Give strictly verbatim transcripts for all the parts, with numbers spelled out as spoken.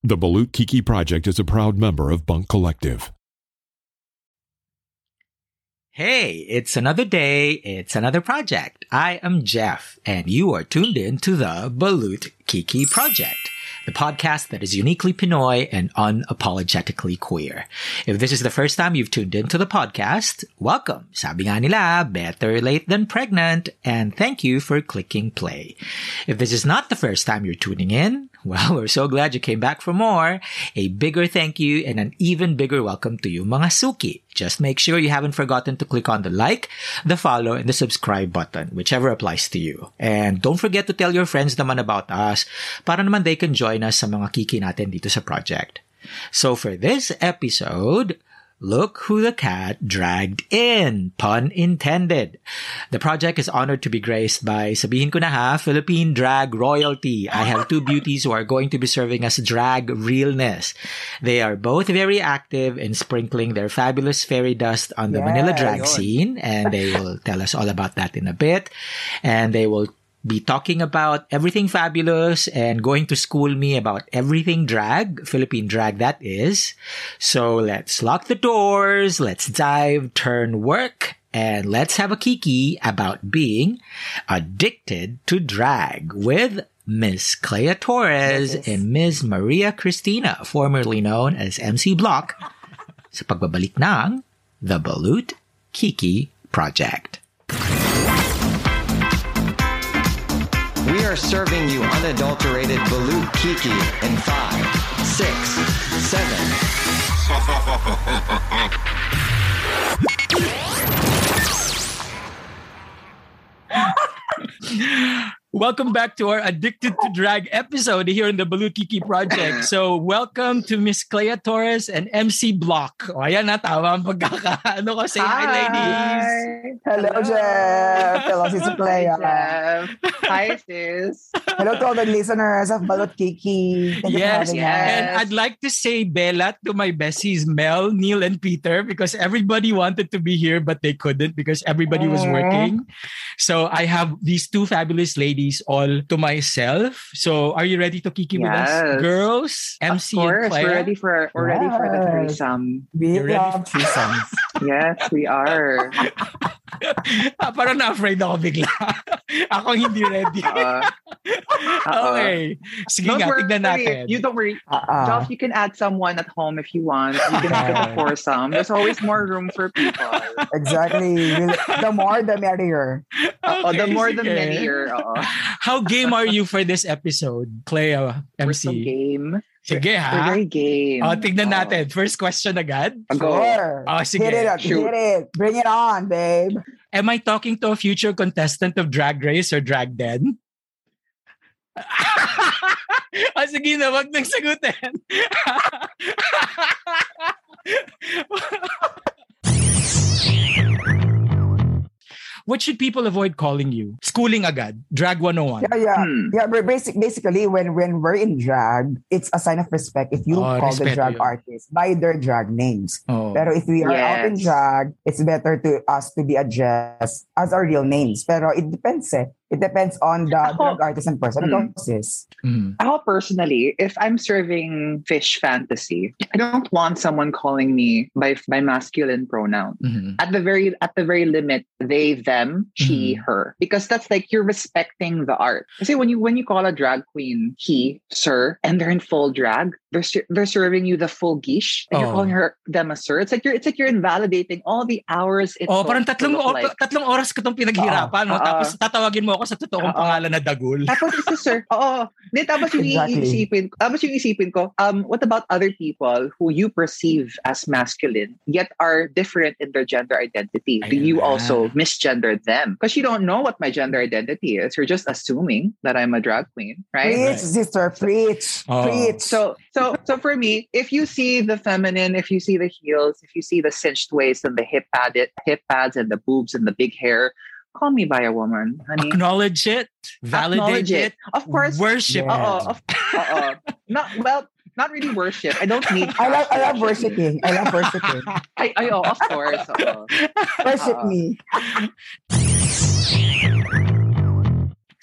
The Balut Kiki Project is a proud member of Bunk Collective. Hey, it's another day, it's another project. I am Jeff, and you are tuned in to the Balut Kiki Project, the podcast that is uniquely Pinoy and unapologetically queer. If this is the first time you've tuned into the podcast, welcome. Sabi nga nila, better late than pregnant, and thank you for clicking play. If this is not the first time you're tuning in, well, we're so glad you came back for more. A bigger thank you and an even bigger welcome to you, mga suki. Just make sure you haven't forgotten to click on the like, the follow, and the subscribe button, whichever applies to you. And don't forget to tell your friends naman about us para naman they can join us sa mga kiki natin dito sa project. So for this episode, look who the cat dragged in. Pun intended. The project is honored to be graced by, sabihin ko na ha, Philippine drag royalty. I have two beauties who are going to be serving as drag realness. They are both very active in sprinkling their fabulous fairy dust on the yeah, Manila drag yun. Scene, and they will tell us all about that in a bit. And they will be talking about everything fabulous and going to school me about everything drag, Philippine drag that is. So let's lock the doors, let's dive, turn work, and let's have a kiki about being addicted to drag with Miss Clea Torres yes. and Miss Maria Cristina, formerly known as M C Block, sa pagbabalik ng The Balut Kiki Project. We are serving you unadulterated Balut Kiki in five, six, seven. Welcome back to our Addicted to Drag episode here in the Balut Kiki Project. So, welcome to Miss Clea Torres and M C Block. O, ayan na, tama ang pagkakaano ko. Say hi, hi ladies. Hello, Hello, Jeff. Hello, Sis Clea. Hi, Hi, sis. Hello to all the listeners of Balut Kiki. Thank yes, yes. And I'd like to say Bella to my besties, Mel, Neil, and Peter, because everybody wanted to be here, but they couldn't because everybody was working. So, I have these two fabulous ladies all to myself. So, are you ready to kiki yes. with us, girls? M C of course, and Claire? We're ready for we're yes. ready for the threesome. We You're love threesomes. Yes, we are. ah, parang na-afraid ako bigla. Ako hindi ready. Uh, okay. Sige don't nga, worry, tignan natin. You don't worry. Uh-uh. Joff, you can add someone at home if you want. You can make it a foursome. There's always more room for people. Exactly. The more, the merrier. Okay, uh, the more, the merrier. Uh-oh. How game are you for this episode, Clea, M C? We're so game. Sige ha. We're very game. Oh, tignan oh. natin. First question agad. Sure. Oh, sige. Hit it up. Hit it. Bring it on, babe. Am I talking to a future contestant of Drag Race or Drag Den? oh, sige na, wag nang sagutin. What should people avoid calling you? Schooling agad. Drag one oh one. Yeah, yeah. Hmm. Yeah, but basic, basically, when, when we're in drag, it's a sign of respect if you oh, call the drag yun. artists by their drag names. Oh. Pero if we are yes. out in drag, it's better to us to be addressed as our real names. Pero it depends eh. It depends on the Ako, drag artist and person. Mm. Sis. Mm. Ako personally, if I'm serving fish fantasy, I don't want someone calling me by by masculine pronoun. Mm-hmm. At the very at the very limit, they, them, she, Mm-hmm. her. Because that's like you're respecting the art. Kasi when you when you call a drag queen he, sir, and they're in full drag, they're they're serving you the full gish, and oh. you're calling her them a sir. It's like you're it's like you're invalidating all the hours. It oh, parang tatlong o, like. tatlong oras ko itong pinaghirapan, uh, no? Uh, Tapos tatawagin mo ako sa totoong uh, pangalan na Dagul. Tapos isa, sir. Oo. Hindi, tapos yung Exactly. iisipin, tapos yung isipin ko, um, what about other people who you perceive as masculine, yet are different in their gender identity? Do Ayun you na. also misgender them? Because you don't know what my gender identity is. You're just assuming that I'm a drag queen, right? Preach, sister. Preach. Oh. Preach. So, so, so for me, if you see the feminine, if you see the heels, if you see the cinched waist and the hip pad, hip pads and the boobs and the big hair, call me by a woman, honey. Acknowledge it, validate Acknowledge it. it, Of course. worship Yeah. it. Uh-oh, of, uh-oh. Not well. Not really worship. I don't need. I love, I love actually. worshiping. I love worshiping. I, I, oh, of course. Uh-oh. Worship Uh-oh. me. So,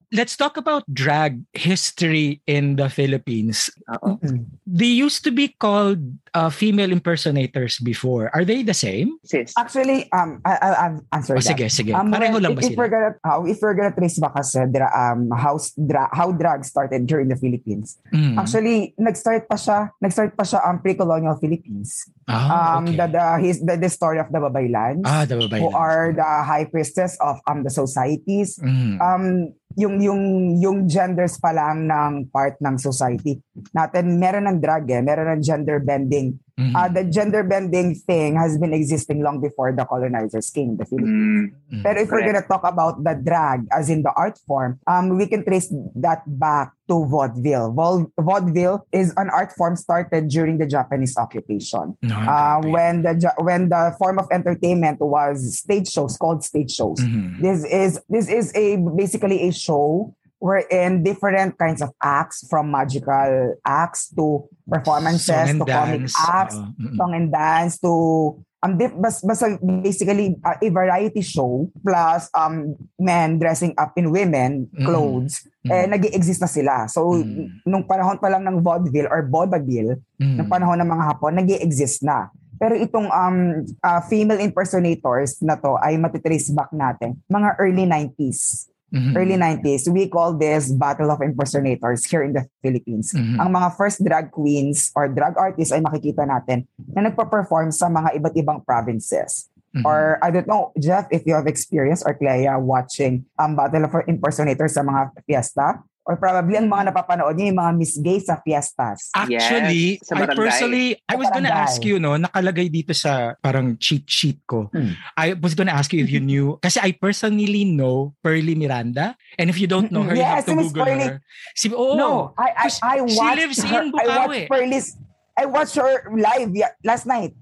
let's talk about drag history in the Philippines. Oo. They used to be called uh, female impersonators before. Are they the same? Sis. Actually, um, I, I'll I'll answer O that. sige, sige. Um, Pareho well, lang ba if, if we're sila? gonna, uh, if we're gonna trace back kasi, dra, um, how, dra, how drag started here in the Philippines. Mm. Actually, nag-start pa siya, nag-start pa siya ang pre-colonial Philippines. Ah, um, okay. the, the, his, the, the story of the Babaylans, Ah, the Babaylans. who are the high priestess of um the societies. Mm. Um, yung yung yung genders pa lang ng part ng society natin, meron ng drag eh, meron ng gender bending. Mhm. Uh, the gender bending thing has been existing long before the colonizers came to the Philippines. Mm. Pero if we're Correct. gonna talk about the drag as in the art form, um, we can trace that back to vaudeville. Vaud- Vaudeville is an art form started during the Japanese occupation. No, Uh, grabe. when the Ja- when the form of entertainment was stage shows, called stage shows. Mhm. This is this is a basically a show wherein different kinds of acts, from magical acts to performances Song and to comic dance. acts, Oo. Mm-mm. song and dance to um dif- bas, basta basically uh, a variety show plus um men dressing up in women Mm. clothes. Mm. Eh nag-exist na sila. So Mm. nung panahon pa lang ng vaudeville or vaudeville, Mm. ng panahon ng mga Hapon, nag-exist na. Pero itong um uh, female impersonators na to ay matitrace back natin mga early nineties. Mhm. Early nineties, we call this Battle of Impersonators here in the Philippines. Mhm. Ang mga first drag queens or drag artists ay makikita natin na nagpa-perform sa mga iba't ibang provinces. Mhm. Or I don't know, Jeff, if you have experience or Clea watching um, Battle of Impersonators sa mga fiesta, or probably ang mga napapanood niyo yung mga Miss Gay sa fiestas. Actually, Yes, sa I barangay. personally, I was gonna barangay. ask you, no, nakalagay dito sa parang cheat sheet ko. Hmm. I was gonna ask you if you knew, kasi I personally know Pearly Miranda, and if you don't know her, you Yes, have to Miss Google Pearly. her. Si, oo. No, I I, Because I she watched lives her, in I watched Bukawi. Pearly's, I watched her live yeah, last night.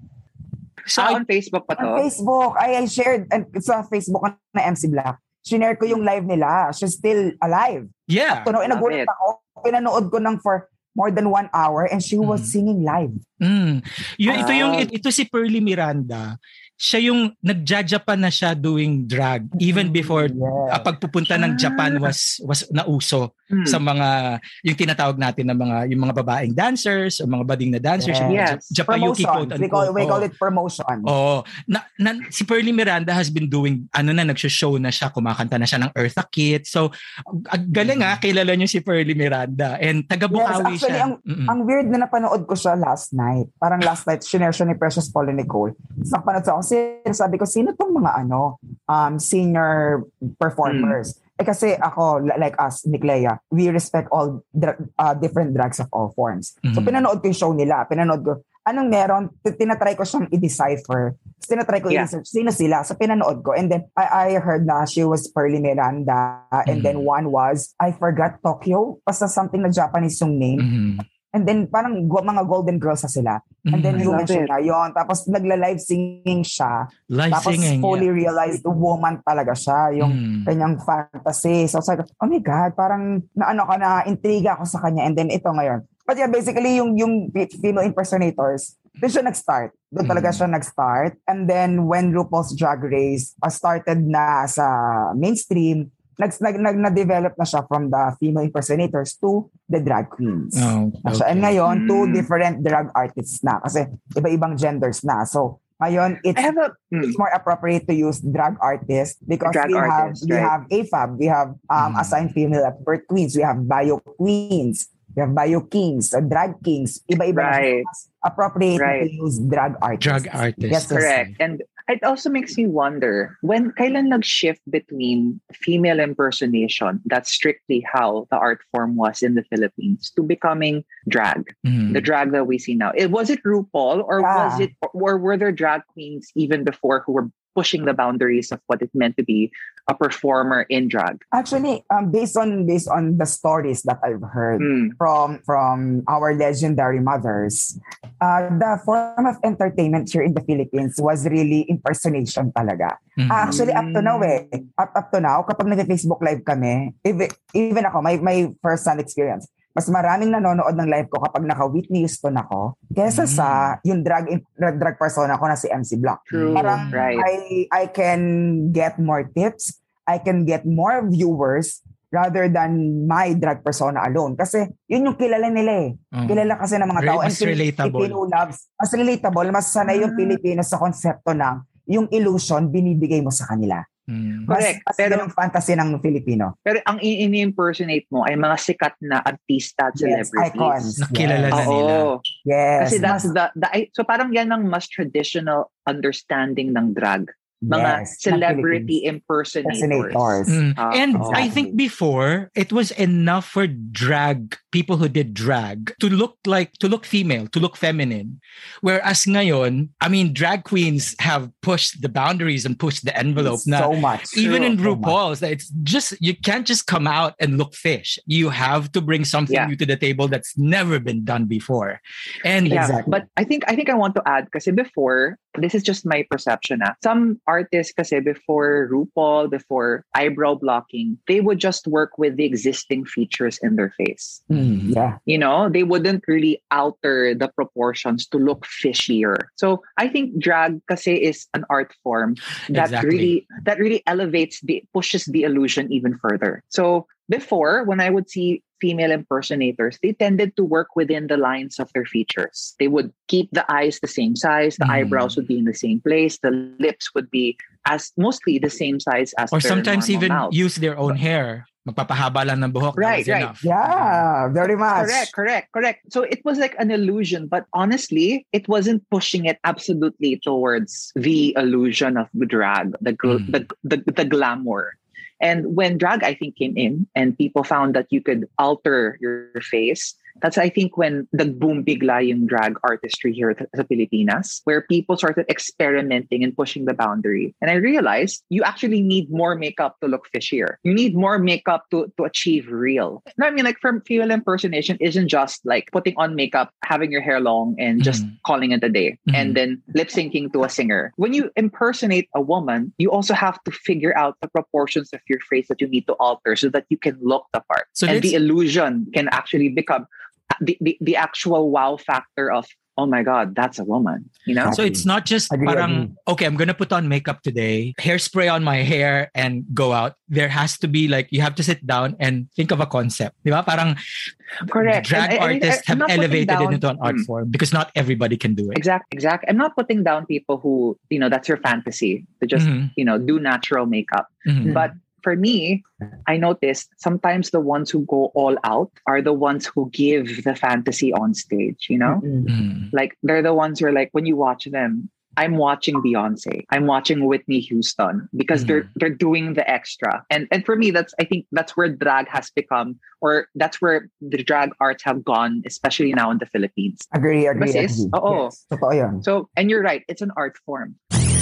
So, Ah, I- on Facebook pa On to? Facebook. I, I shared and sa Facebook na M C Black. Shinare ko yung live nila. She's still alive. yeah. Tuno, love nagulat it. ako. Pinanood ko nang for more than one hour and she was Mm. singing live. Mm. Yun, ito yung Ah. ito si Pearly Miranda. Siya yung nagja-Japan na siya doing drag even before Yeah. uh, pagpupunta ng Japan was was nauso Hmm. sa mga yung tinatawag natin na mga yung mga babaeng dancers o mga bading na dancers, yung mga Yes. Ja- Japayuki quote Promotion. We call, we call unquote. it promotion. Oh, na, na, si Pearly Miranda has been doing, ano na, nagsho-show na siya, kumakanta na siya ng Eartha Kitt. So, ag- galing ah, kilala niyo si Pearly Miranda. And taga Bukawi Yes, actually, siya. ang- Mm-mm. Ang weird na napanood ko siya last night. Parang last night, shinare siya ni Precious Paul and Nicole. Sa napanood sa ako, sabi ko, sino tong mga ano, um, senior performers? Eh kasi ako, li- like us, ni Clea, we respect all dra- uh, different drags of all forms. So Mhm. pinanood ko yung show nila. Pinanood ko, anong meron? T- Tinatry ko siyang i-decipher. Tinatry ko Yeah. i-research. Sino sila? So pinanood ko. And then I, I heard na she was Pearly Miranda. And Mhm. then one was, I forgot Tokyo. Basta something na Japanese yung name. Mhm. And then parang go- mga golden girls na sila. And then Mhm. you love mentioned it. na yun. Tapos nagla-live singing siya. Live Tapos singing. fully yeah. realized woman talaga siya. Yung Mhm. kanyang fantasy. So sabi ko, oh my God, parang naano ka na, intriga ako sa kanya. And then ito ngayon. But yeah, basically yung, yung female impersonators, doon siya nag-start. Doon talaga Mm. siya nag-start. And then when RuPaul's Drag Race uh, started na sa mainstream, nag, nag, nag, na-develop na siya from the female impersonators to the drag queens. Oh, Na siya. And okay. ngayon, two Mm. different drag artists na. Kasi iba-ibang genders na. So, ngayon, it's, I have a... Hmm. it's more appropriate to use drag artist because Drag we artist, have we right. have A F A B, we have um, Mm. assigned female at birth queens, we have bio queens, we have bio kings, uh, drag kings. Iba-iba na siya. Right. Mas appropriate Right. to use drag artist. Drag artist. Yes, yes. Correct. And it also makes me wonder, when kailan nag-shift between female impersonation, that's strictly how the art form was in the Philippines, to becoming drag, Mhm. the drag that we see now. It, was it RuPaul or Yeah. was it, or were there drag queens even before who were pushing the boundaries of what it meant to be a performer in drag? Actually, um, based on based on the stories that I've heard Hmm. from from our legendary mothers, uh, the form of entertainment here in the Philippines was really impersonation talaga. Mhm. Ah, actually, up to now eh. Up, up to now, kapag nag-Facebook live kami, even, even ako, my, my first-hand experience, mas maraming nanonood ng live ko kapag naka-Whitney Houston ako kesa Mm. sa yung drag, drag persona ko na si M C Block. True. Parang Right. I, I can get more tips, I can get more viewers rather than my drag persona alone. Kasi yun yung kilala nila eh. Mm. Kilala kasi ng mga Very tao. mas relatable. Filipino loves. Mas relatable. Mas sanay yung Pilipino sa konsepto ng yung illusion binibigay mo sa kanila. Mm. Mas, Correct. mas Pero- yun ang fantasy ng Filipino. Pero ang ini-impersonate mo ay mga sikat na artista at Yes, celebrities. icons. Nakilala na Oo. nila. Yes. Kasi that's mas, the, the, I- so parang yan ang mas traditional understanding ng drag. Mga yes, celebrity ng impersonators. Impersonators. Mm. Ah, and exactly. I think before it was enough for drag people who did drag to look like to look female, to look feminine. Whereas ngayon, I mean, drag queens have pushed the boundaries and pushed the envelope. Na So much. even in So much. RuPaul's, it's just you can't just come out and look fish. You have to bring something Yeah. new to the table that's never been done before. And Yeah, Exactly. but I think I think I want to add kasi before, this is just my perception. Ah. Some artists kasi before RuPaul, before eyebrow blocking, they would just work with the existing features in their face. Mm, yeah. You know, they wouldn't really alter the proportions to look fishier. So I think drag kasi is an art form that Exactly. really that really elevates the pushes the illusion even further. So before, when I would see female impersonators, they tended to work within the lines of their features. They would keep the eyes the same size, the Mm. eyebrows would be in the same place, the lips would be as mostly the same size as or their sometimes normal even mouth. use their own hair. Magpapahaba lang ng buhok. Right, that was right. enough. Yeah, very much. Correct, correct, correct. So it was like an illusion, but honestly, it wasn't pushing it absolutely towards the illusion of drag, the gl- Mm. the, the the glamour. And when drag, I think, came in and people found that you could alter your face, that's, I think, when the boom bigla yung drag artistry here at the Pilipinas, where people started experimenting and pushing the boundary. And I realized you actually need more makeup to look fishier. You need more makeup to, to achieve real. No, I mean, like, for female impersonation isn't just like putting on makeup, having your hair long, and just Mhm. calling it a day, Mhm. and then lip syncing to a singer. When you impersonate a woman, you also have to figure out the proportions of your face that you need to alter so that you can look the part. So and let's- the illusion can actually become the, the, the actual wow factor of, oh my God, that's a woman. You know? So it's not just Agree, parang, okay, I'm gonna put on makeup today, hairspray on my hair and go out. There has to be like, you have to sit down and think of a concept. Di ba? Parang Correct. drag And- and- artists I'm have not putting elevated it down- into an art Mm. form because not everybody can do it. Exact, exact. I'm not putting down people who, you know, that's your fantasy to just, Mhm. you know, do natural makeup. Mhm. But for me, I noticed sometimes the ones who go all out are the ones who give the fantasy on stage, you know? Mm-mm. Mhm. Like, they're the ones who are like, when you watch them, I'm watching Beyonce. I'm watching Whitney Houston because they're Mhm. they're doing the extra. And and for me, that's I think that's where drag has become, or that's where the drag arts have gone, especially now in the Philippines. Agree, agree, But sis, agree. oo. Yes, totoo yun. So, and you're right, it's an art form.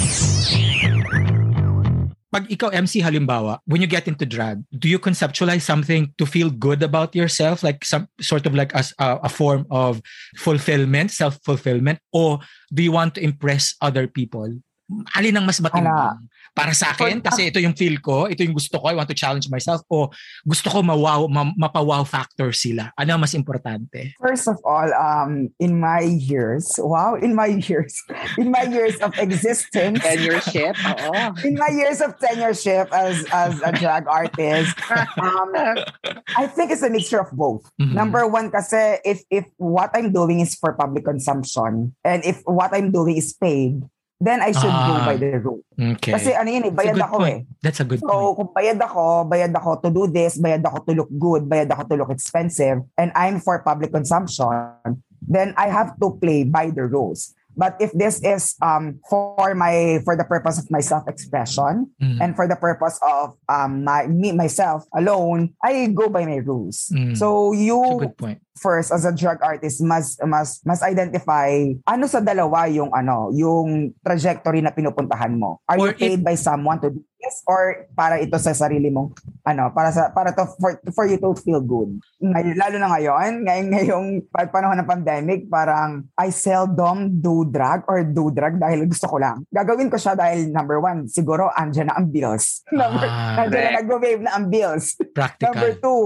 Pag ikaw, M C, halimbawa, when you get into drag, do you conceptualize something to feel good about yourself? Like some sort of like as a, a form of fulfillment, self-fulfillment? Or do you want to impress other people? Alin ang mas matindi? Ala. Para sa akin, For- kasi ito yung feel ko, ito yung gusto ko, I want to challenge myself, o gusto ko mawaw, ma, mapa-wow factor sila. Ano ang mas importante? First of all, um, in my years, wow, in my years, in my years of existence, Tenureship, oo. in my years of tenureship as as a drag artist, um, I think it's a mixture of both. Mhm. Number one, kasi if if what I'm doing is for public consumption, and if what I'm doing is paid, then I should go Ah. by the rule. Okay. Kasi ano yun eh, That's a bayad good ako point. eh. That's a good point. So, kung bayad ako, bayad ako to do this, bayad ako to look good, bayad ako to look expensive, and I'm for public consumption, then I have to play by the rules. But if this is um for my for the purpose of my self-expression Mm. and for the purpose of um my me myself alone, I go by my rules. Mm. So That's a you good point. first as a drag artist must must must identify ano sa dalawa yung ano yung trajectory na pinupuntahan mo. Are Or you paid by someone to do this or para ito sa sarili mong ano para sa para to for for you to feel good. Ngayon, lalo na ngayon, ngayon ngayong pa- panahon ng pandemic, parang I seldom do drag or do drag dahil gusto ko lang. Gagawin ko siya dahil number one, siguro andyan na ang bills. number, Ah, andyan na correct. nag-wave na ang bills. Practical. Number two,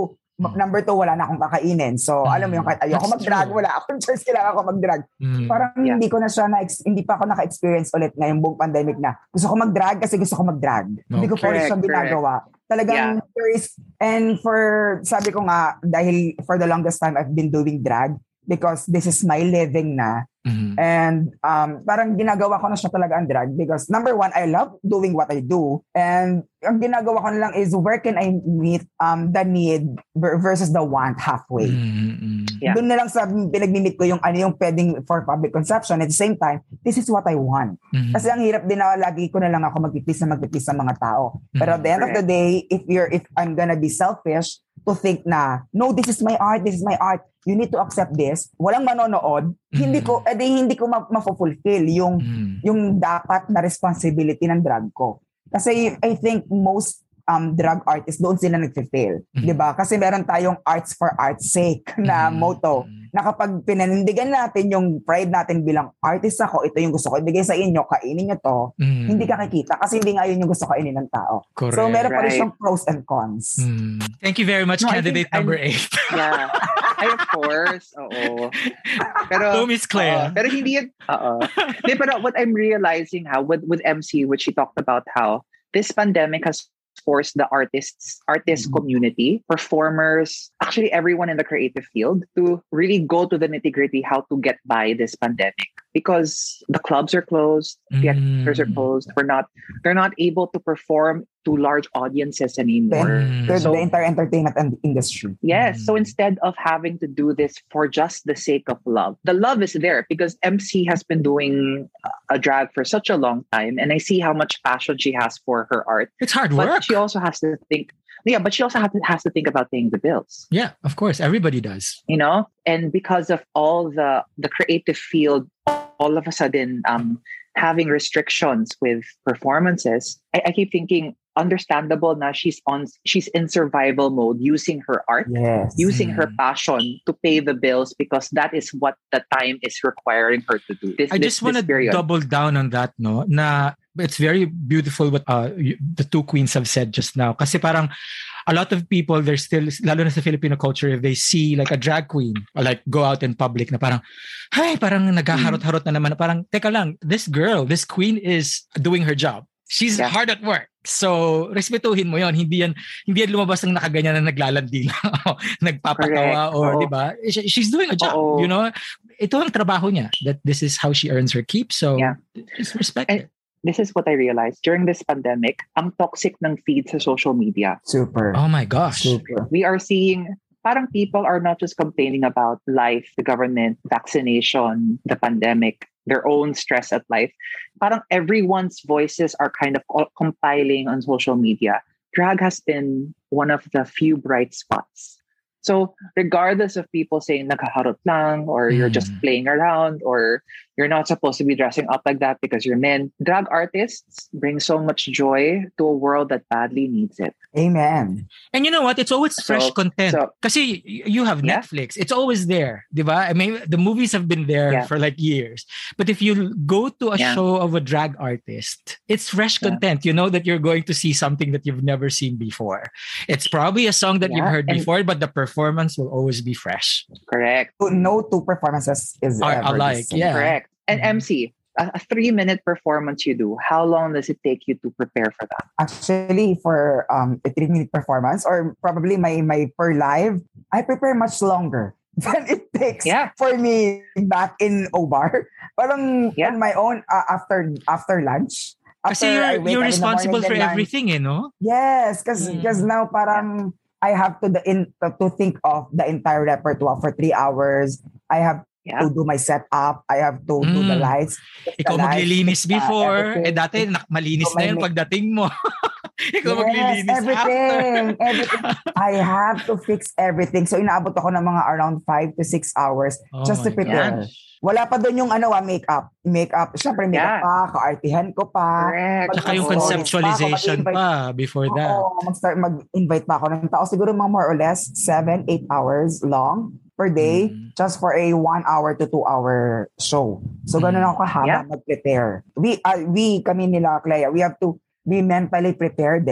M- Number two, wala na akong kakainin. So, Mm. alam mo yung kahit ayoko That's mag-drag, true. wala akong choice, kailangan ako mag-drag. Mm. Parang Yeah. hindi ko na siya na hindi pa ako naka-experience ulit ngayong buong pandemic na gusto ko mag-drag kasi gusto ko mag-drag. Hindi ko pa ulit Correct, siya ginagawa. Talagang there is, and for, sabi ko nga, dahil for the longest time I've been doing drag because this is my living na. Mhm. And um, parang ginagawa ko na siya talaga ang drag because number one, I love doing what I do. And ang ginagawa ko na lang is where can I meet um, the need versus the want halfway. Mhm. Yeah. Doon na lang sa pinag-meet ko yung ano yung pwedeng for public consumption. At the same time, this is what I want. Mhm. Kasi ang hirap din na lagi ko na lang ako magpipis na magpipis sa mga tao. Pero at the end of the day, if you're if I'm gonna be selfish to think na, no, this is my art, this is my art, you need to accept this. Walang manonood, Mhm. hindi ko, edi hindi ko ma- ma-fulfill yung, Mhm. yung dapat na responsibility ng drag ko. Kasi I think most um drag artists doon sila nagfe-fail. Mhm. 'Di ba? Kasi meron tayong arts for art's sake na Mhm. motto na kapag pinanindigan natin yung pride natin bilang artist ako, ito yung gusto ko ibigay sa inyo, kainin nyo to, Mhm. hindi ka kikita kasi hindi nga yun yung gusto kainin ng tao. Correct. So meron pa rin Right. siyang pros and cons. Mm. Thank you very much, No, I candidate think number I'm- eight. Yeah. Ay, of course. Oo. Pero, Go, Miss Claire. oo. Pero hindi yun, oo. Hindi, pero what I'm realizing how, with, with M C, which she talked about how this pandemic has forced the artists, artist community, performers, actually everyone in the creative field to really go to the nitty-gritty how to get by this pandemic. Because the clubs are closed, theaters are Mm. closed. We're not, they're not able to perform to large audiences anymore. Mm. To So- the entire entertainment and industry. Yes. So Mm. instead of having to do this for just the sake of love, the love is there because M C has been doing a drag for such a long time. And I see how much passion she has for her art. It's hard But work. she also has to think, yeah, but she also has to, has to think about paying the bills, Yeah, of course. Everybody does. you know? And because of all the, the creative field, all of a sudden um, having restrictions with performances, I, I keep thinking, understandable now she's on she's in survival mode using her art, Yes. using her Mm. passion to pay the bills because that is what the time is requiring her to do. This, I this, just want to this period. double down on that, no? Na it's very beautiful what uh, y- the two queens have said just now. Kasi parang a lot of people, they're still, lalo na sa Filipino culture, if they see like a drag queen or like go out in public na parang, hey, parang naghaharot-harot na naman. Na parang, teka lang, this girl, this queen is doing her job. She's Yeah. hard at work. So, respetuhin mo yon. Hindi yan, hindi yan lumabas ng nakaganyan na naglalandi lang o nagpapatawa Correct. or, Oo. di ba? She- She's doing a job, Oo. you know? Ito ang trabaho niya. That this is how she earns her keep. So, Yeah. just respect And- it. This is what I realized during this pandemic, ang toxic ng feed sa social media. Super. Oh my gosh. Super. We are seeing parang people are not just complaining about life, the government, vaccination, the pandemic, their own stress at life. Parang everyone's voices are kind of all compiling on social media. Drag has been one of the few bright spots. So regardless of people saying naghaharot lang or you're just Mm. playing around or you're not supposed to be dressing up like that because you're men, drag artists bring so much joy to a world that badly needs it. Amen. And you know what? It's always fresh So- content. so- Kasi y- you have Yeah. Netflix. It's always there. Diba? I mean, the movies have been there Yeah. for like years. But if you go to a Yeah. show of a drag artist, it's fresh Yeah. content. You know that you're going to see something that you've never seen before. It's probably a song that you've Yeah, heard and- before, but the performance will always be fresh. Correct. No two performances is Are ever alike, the same. yeah. Correct. And Mhm. M C, a, a three-minute performance you do, how long does it take you to prepare for that? Actually, for um, a three-minute performance or probably my my per live, I prepare much longer than it takes Yeah. for me back in O B A R. Parang Yeah. on my own uh, after after lunch. Kasi After I you're, wake you're up in the responsible morning, for then lunch. everything, eh, no? Yes, because Mm. now parang I have to the in to, to think of the entire repertoire for three hours. I have Yeah. to do my setup. I have to do the Mm. lights. fix the Ikaw lights, maglilinis fix the before. everything. Eh dati, nak- malinis So, na my yun ma- pagdating mo. Ikaw Yes, maglilinis everything, after. everything. I have to fix everything. So inaabot ako ng mga around five to six hours Oh just to my prepare. gosh. Wala pa doon yung ano, ah, makeup. Makeup. Siyempre, makeup Yeah. pa, ka-artihan ko pa. Correct. Tsaka yung Oo. conceptualization Mag-invite- pa before that. Oo, mag-start, mag-invite pa ako ng tao. Siguro mga more or less seven, eight hours long per day Mm. just for a one hour to two hour show. So, ganun Mm. ako kahaba Yeah. mag-prepare. We, uh, we, kami nila, Clea, we have to be mentally prepared eh.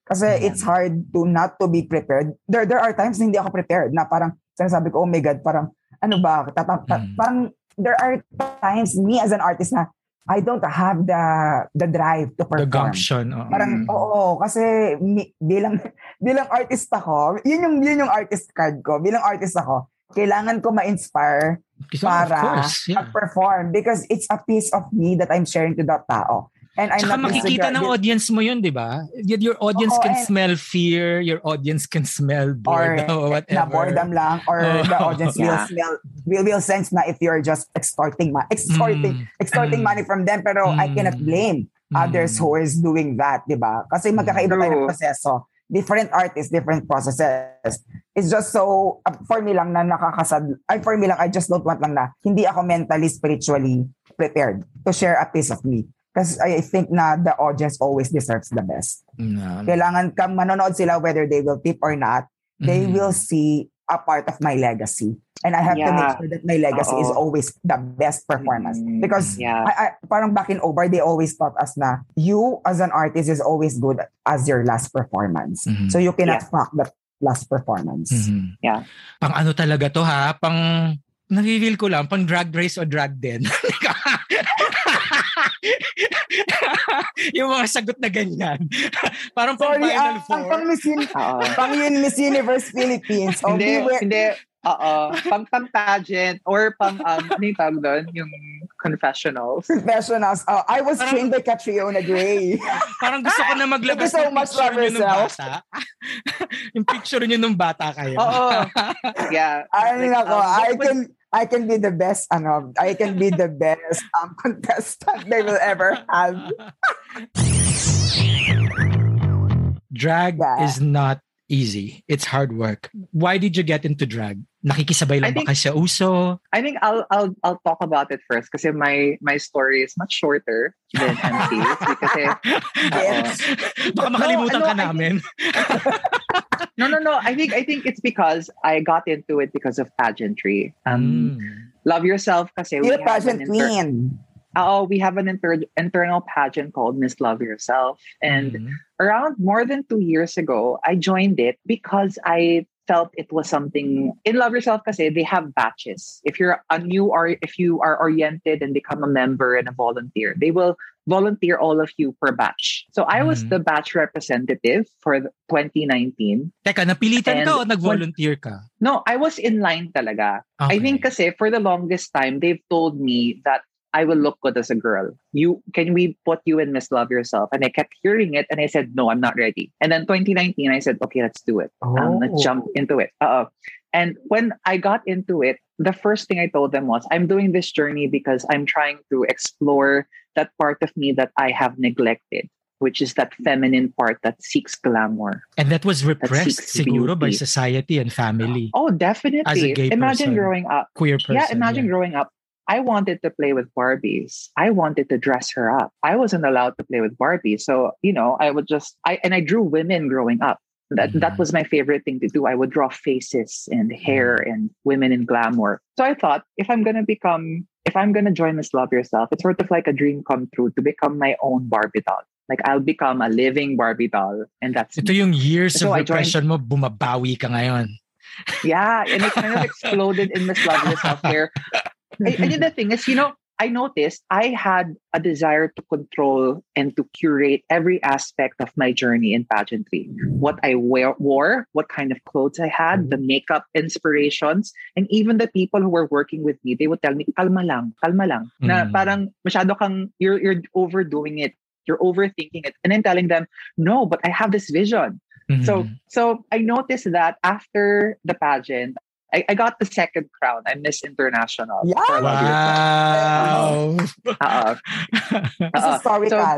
Kasi Mm. it's hard to not to be prepared. There there are times na hindi ako prepared na parang sinasabi ko, oh my God, parang ano ba, tata- ta- Mm. parang there are times me as an artist na I don't have the the drive to The perform. gumption. oo. Parang Mm. oo, kasi mi, bilang bilang artist ako, yun yung yun yung artist card ko. Bilang artist ako, kailangan ko ma-inspire So, para of course, yeah. mag-perform because it's a piece of me that I'm sharing to that tao. And I'm Tsaka not makikita disregard- ng audience mo yun, di ba? Yet your audience Oo, can and- smell fear, your audience can smell or boredom or whatever. na boredom lang or Oh. the audience will Yeah. smell will will sense na if you're just extorting ma- extorting Mm. extorting Mm. money from them, pero I Mm. cannot blame Mm. others who is doing that, di ba? Kasi magkakaiba tayo ng True. proseso. Different artists, different processes. It's just so, uh, for me lang na nakakasad, ay for me lang, I just don't want lang na hindi ako mentally, spiritually prepared to share a piece of me. Because I think na the audience always deserves the best. No. Kailangan kang manonood sila whether they will tip or not, they Mm. will see a part of my legacy. And I have to make Yeah. sure that my legacy is Oo. always the best performance. Mm, Because yeah. I, I, parang back in Obar, they always taught us na you as an artist is always good as your last performance. Mhm. So you cannot Yeah. fuck that last performance. Mhm. Yeah. Pang ano talaga to ha? Pang, nare-feel ko lang, pang drag race o drag den. Yung mga sagot na ganyan. Parang pang Sorry, Final ah, Four. ang pang Miss, Uni- Oo. pang yun Miss Universe Philippines. Oh, Hindi, beware- hindi. Oo. Pang pang pageant or pang, um, ano yung tawag doon? Yung confessionals. Professionals. Oh, I was Parang- trained by Catriona Gray. Parang gusto ko na maglabas Thank you so ng much, picture love nyo nung yourself. bata. Yung picture nyo nung bata kayo. Oo. Yeah. Ay, Like, nako, um, I but- can I can be the best ano, I can be the best um, contestant they will ever have. Drag Yeah. is not easy. It's hard work. Why did you get into drag? Nakikisabay lang I ba think- kayo sa uso? I think I'll I'll I'll talk about it first kasi my my story is much shorter than M C's kasi Yes. Baka makalimutan No, ka ano, I namin. no no no I think I think it's because I got into it because of pageantry. Um, Mm. Love Yourself kasi we You're a have pageant an inter- queen. Oh, we have an inter- internal pageant called Miss Love Yourself, and Mm. around more than two years ago, I joined it because I felt it was something in Love Yourself kasi they have batches. If you're a new or if you are oriented and become a member and a volunteer, they will volunteer all of you per batch. So I was Mhm. the batch representative for the twenty nineteen. Teka, napilitan And ka o nag-volunteer ka? No, I was in line talaga. I Okay. think kasi for the longest time, they've told me that I will look good as a girl. You can we put you in Miss Love Yourself? And I kept hearing it, and I said, no, I'm not ready. And then twenty nineteen, I said, okay, let's do it. Um, let's Oh. jump into it. Uh, and when I got into it, the first thing I told them was, I'm doing this journey because I'm trying to explore that part of me that I have neglected, which is that feminine part that seeks glamour. And that was repressed seeks siguro by beauty. society and family. Oh, definitely. As a gay Imagine person. growing up. Queer person. Yeah, imagine yeah. growing up. I wanted to play with Barbies. I wanted to dress her up. I wasn't allowed to play with Barbies. So, you know, I would just, I and I drew women growing up. That Mhm. that was my favorite thing to do. I would draw faces and hair and women in glamour. So I thought, if I'm going to become, if I'm going to join Miss Love Yourself, it's sort of like a dream come true to become my own Barbie doll. Like I'll become a living Barbie doll. And that's Ito yung years So of I joined- repression mo, bumabawi ka ngayon. Yeah, and it kind of exploded in Miss Love Yourself there. And, and the thing is, you know, I noticed I had a desire to control and to curate every aspect of my journey in pageantry. What I wear, wore, what kind of clothes I had, the makeup inspirations, and even the people who were working with me, they would tell me, kalma lang, kalma lang. Na Mm. parang masyado kang, you're, you're overdoing it. You're overthinking it. And then telling them, no, but I have this vision. Mhm. So so I noticed that after the pageant, I, I got the second crown. I Miss International. Yeah. for Love Wow. Yourself. Uh-uh. It's Uh-uh. historical.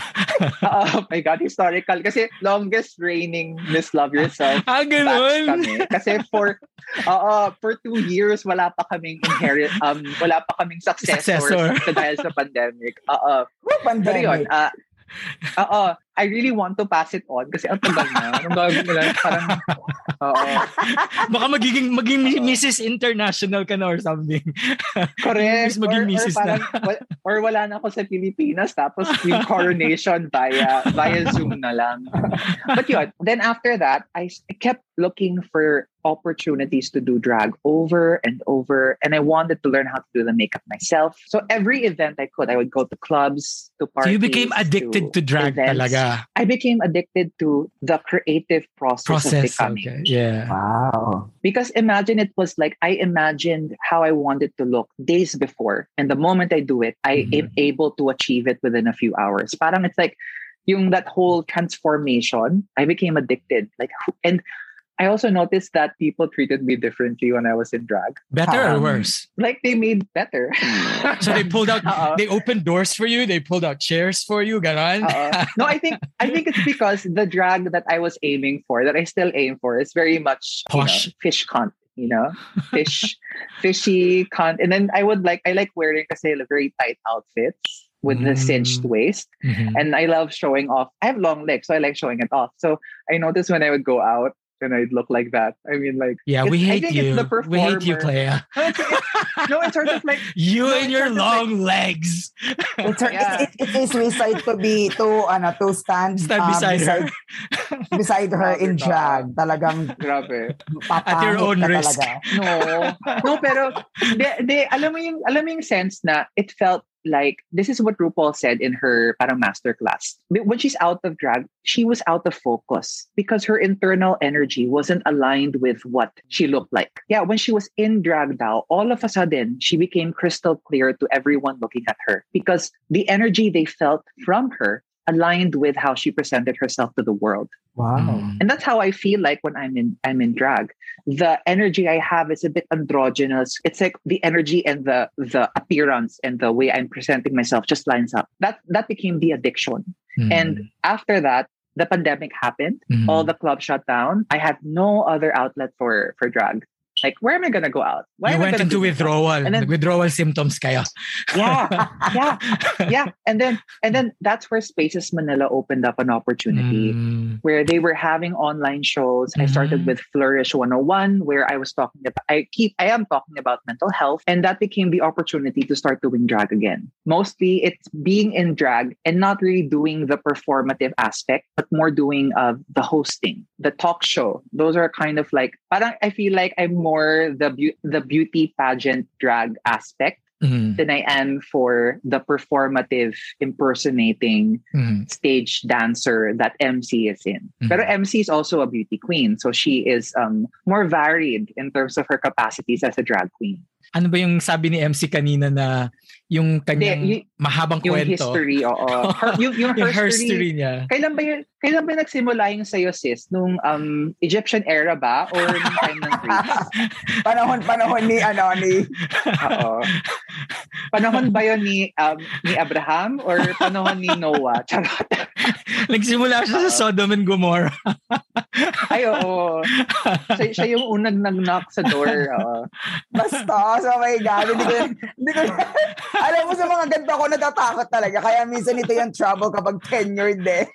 Oh my God, historical. Kasi longest reigning Miss Love Yourself Ah, batch ganun. kami. Kasi for uh, for two years, wala pa kaming inherit, um, wala pa kaming successors Successor. sa- dahil sa pandemic. Oo. Oh, Pero yun, pandemic. uh, Oo. I really want to pass it on kasi ang tagal na. Ang bago na parang, oo. Baka magiging, maging Missus International ka na or something. Correct. maging or, Missus or, na. parang, or wala na ako sa Pilipinas tapos yung coronation via via Zoom na lang. But yun, then after that, I, I kept looking for opportunities to do drag over and over, and I wanted to learn how to do the makeup myself. So every event I could, I would go to clubs, to parties. So you became addicted to, to drag events. talaga. I became addicted to the creative process, Process, of becoming. okay. Yeah. Wow. Because imagine it was like I imagined how I wanted to look days before, and the moment I do it, I Mhm. am able to achieve it within a few hours. Parang it's like yung that whole transformation. I became addicted. Like, and I also noticed that people treated me differently when I was in drag. Better or Um, worse? Like they made better. So they pulled out, Uh-oh. they opened doors for you. They pulled out chairs for you. Ganon. Uh, no, I think I think it's because the drag that I was aiming for, that I still aim for, is very much you know, Posh. fish cunt. You know, fish, fishy cunt. And then I would like I like wearing kasi very tight outfits with the cinched Mm. waist, Mhm. and I love showing off. I have long legs, so I like showing it off. So I noticed when I would go out, and I'd look like that. I mean, like Yeah, we it's- I hate think you. It's the We hate you, performer. Clea. No, it's, it's, no, it's sort of like You No, and it's your sort of long legs. It's her, Yeah. it, it, it is reside to be to ano to stand Stand um, beside her. beside her in Grabe ka. drag. Talagang grabe. At your papangit own ka risk. talaga. No. No, pero de, de, alam mo yung alam mo yung sense na it felt like this is what RuPaul said in her parang masterclass. When she's out of drag, she was out of focus because her internal energy wasn't aligned with what she looked like. Yeah, when she was in drag now, all of a sudden she became crystal clear to everyone looking at her because the energy they felt from her aligned with how she presented herself to the world. Wow. Mm. And that's how I feel like when I'm in I'm in drag. The energy I have is a bit androgynous. It's like the energy and the the appearance and the way I'm presenting myself just lines up. That that became the addiction. Mm. And after that, the pandemic happened. Mhm. All the clubs shut down. I had no other outlet for for drag. Like, where am I gonna go out? Why You am I went gonna into do this? withdrawal. And then- Withdrawal symptoms kaya. Yeah, yeah, yeah. And then and then that's where Spaces Manila opened up an opportunity. Mm. Where they were having online shows. I started Mhm. with Flourish one oh one, where I was talking about, I keep, I am talking about mental health, and that became the opportunity to start doing drag again. Mostly it's being in drag and not really doing the performative aspect, but more doing uh, the hosting, the talk show. Those are kind of like, parang I feel like I'm more the beau- the beauty pageant drag aspect Mhm. than I am for the performative impersonating Mhm. stage dancer that M C is in. Mhm. Pero M C is also a beauty queen. So she is um, more varied in terms of her capacities as a drag queen. Ano ba yung sabi ni M C kanina na yung kanyang Hindi, y- mahabang Yung kwento? history, oo. Her, yung, yung yung her history story. niya. Kailan ba yun, kailan ba nagsimula yung sa'yo, sis? Nung um, Egyptian era ba? Or nung time ng Greeks? panahon panahon ni ano ni Oo. Panahon ba yun ni, um, ni Abraham? Or panahon ni Noah? Charot. Nagsimula siya sa Sodom and Gomorrah. Ay, oo. Siya, siya yung unang nag-knock sa door. Oo. basta so my god hindi ko hindi ko alam mo sa mga ganito ako natatakot talaga kaya minsan ito yung trouble kapag tenured eh.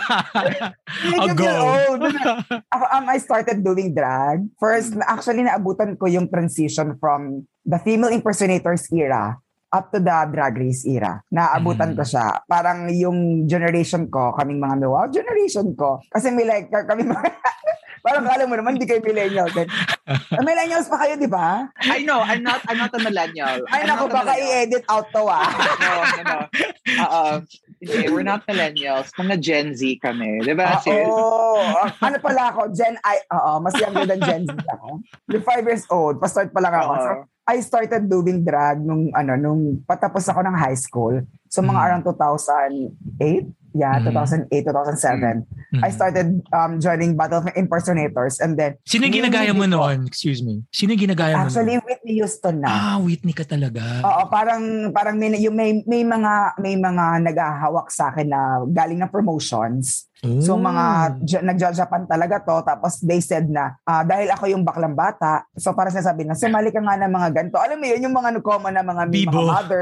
A You go. get old. Ako, um, I started doing drag. First, actually, naabutan ko yung transition from the female impersonators era up to the drag race era. Naabutan Mm. ko siya. Parang yung generation ko, kaming mga wow, generation ko. Kasi may like, kami mga, parang kala mo naman, hindi kayo millennials. Millennials pa kayo, di ba? I know, I'm not I'm not a millennial. Ay, I'm naku, not a baka millennial. i-edit out to ah. No, no, no. Uh, hindi, we're not millennials. Mga Gen Z kami. Di ba, Ah, sis? Oo. Ano pala ako? Gen I, oo, mas younger than Gen Z ako. Yung five years old, pa-start pa lang ako. Oo. So, I started doing drag nung, ano, nung patapos ako ng high school. So, mga Mm. around two thousand eight? Yeah, Mm. two thousand eight, two thousand seven. Mhm. I started um, joining Battle of Impersonators and then... Sino yung ginagaya mo Hindi ko- noon? Excuse me. Sino yung ginagaya mo Actually, noon? Whitney Houston na. Ah, Whitney ka talaga. Oo, parang parang may yung may may mga may mga naghahawak sa akin na galing ng promotions. So Oh. mga j- nagja-Japan talaga to tapos they said na ah, dahil ako yung baklang bata, so para sinasabi na sumali ka nga ng mga ganito. Alam mo yun yung mga common na mga, may Bibo. mga mothers.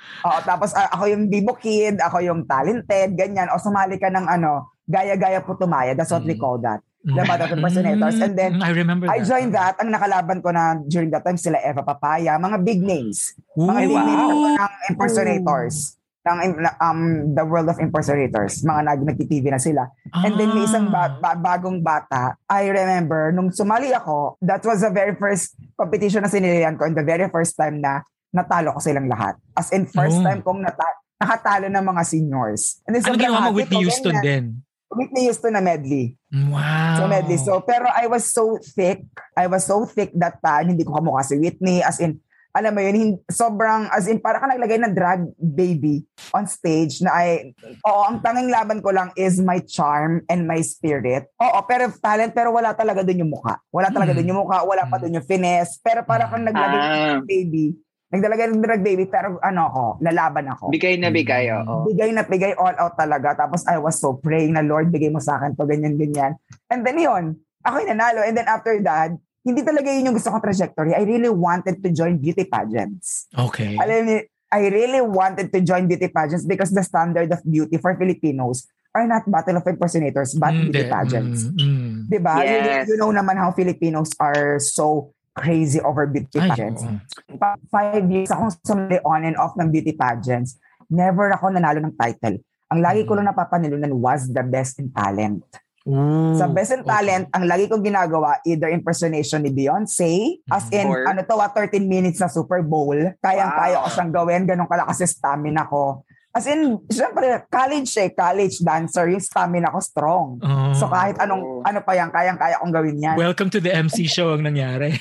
Oo, tapos uh, ako yung Bibo Kid, ako yung talented, ganyan. O sumali ka ng ano, gaya-gaya putumaya. That's what mm. we call that. The Battle of Impersonators. And then, I remember I that. joined that. Ang nakalaban ko na during that time, sila Eva Papaya, mga big names. Ooh, mga big wow. names ng impersonators. Ng um, the world of impersonators. Mga nag nag-T V na sila. Ah. And then may isang ba- ba- bagong bata. I remember, nung sumali ako, that was the very first competition na sinilihan ko and the very first time na natalo ko silang lahat. As in, first oh. time kong nata- nakatalo ng mga seniors. And then, ano ginawa mo? Whitney Houston din? Whitney Houston na medley. Wow. So medley. So, pero I was so thick. I was so thick that time. Hindi ko kamukha si Whitney. As in, alam mo yun, hindi, sobrang, as in, para ka naglagay ng drag baby on stage na ay, oo, ang tanging laban ko lang is my charm and my spirit. Oo, pero talent, pero wala talaga dun yung mukha. Wala talaga mm. dun yung mukha, wala pa dun yung finesse. Pero para kang naglagay ah. ng drag baby, nagdalagay ng drag baby, pero ano ako, lalaban ako. Bigay na bigay, oo. Bigay na bigay, all out talaga. Tapos I was so praying na, Lord, bigay mo sa akin to, ganyan, ganyan. And then yun, ako'y nanalo. And then after that, hindi talaga yun yung gusto kong trajectory. I really wanted to join beauty pageants. Okay. Alam niyo, I really wanted to join beauty pageants because the standard of beauty for Filipinos are not Battle of Impersonators, but mm, beauty pageants. Mm, mm. Diba? Yes. You, you know naman how Filipinos are so crazy over beauty Ay, pageants. Oh. Five years akong sumali on and off ng beauty pageants. Never ako nanalo ng title. Ang lagi ko lang napapanilunan was the best in talent. Ooh, sa Best in Talent, okay. ang lagi kong ginagawa, either impersonation ni Beyonce, as in, Or, ano to, thirteen minutes na Super Bowl, kayang-kaya wow. ko siyang gawin, ganun kalakas yung stamina ko. As in, syempre, college eh, college dancer, yung stamina ko strong. Oh. So kahit anong, ano pa yan, kayang-kaya kong gawin yan. Welcome to the M C show ang nangyari.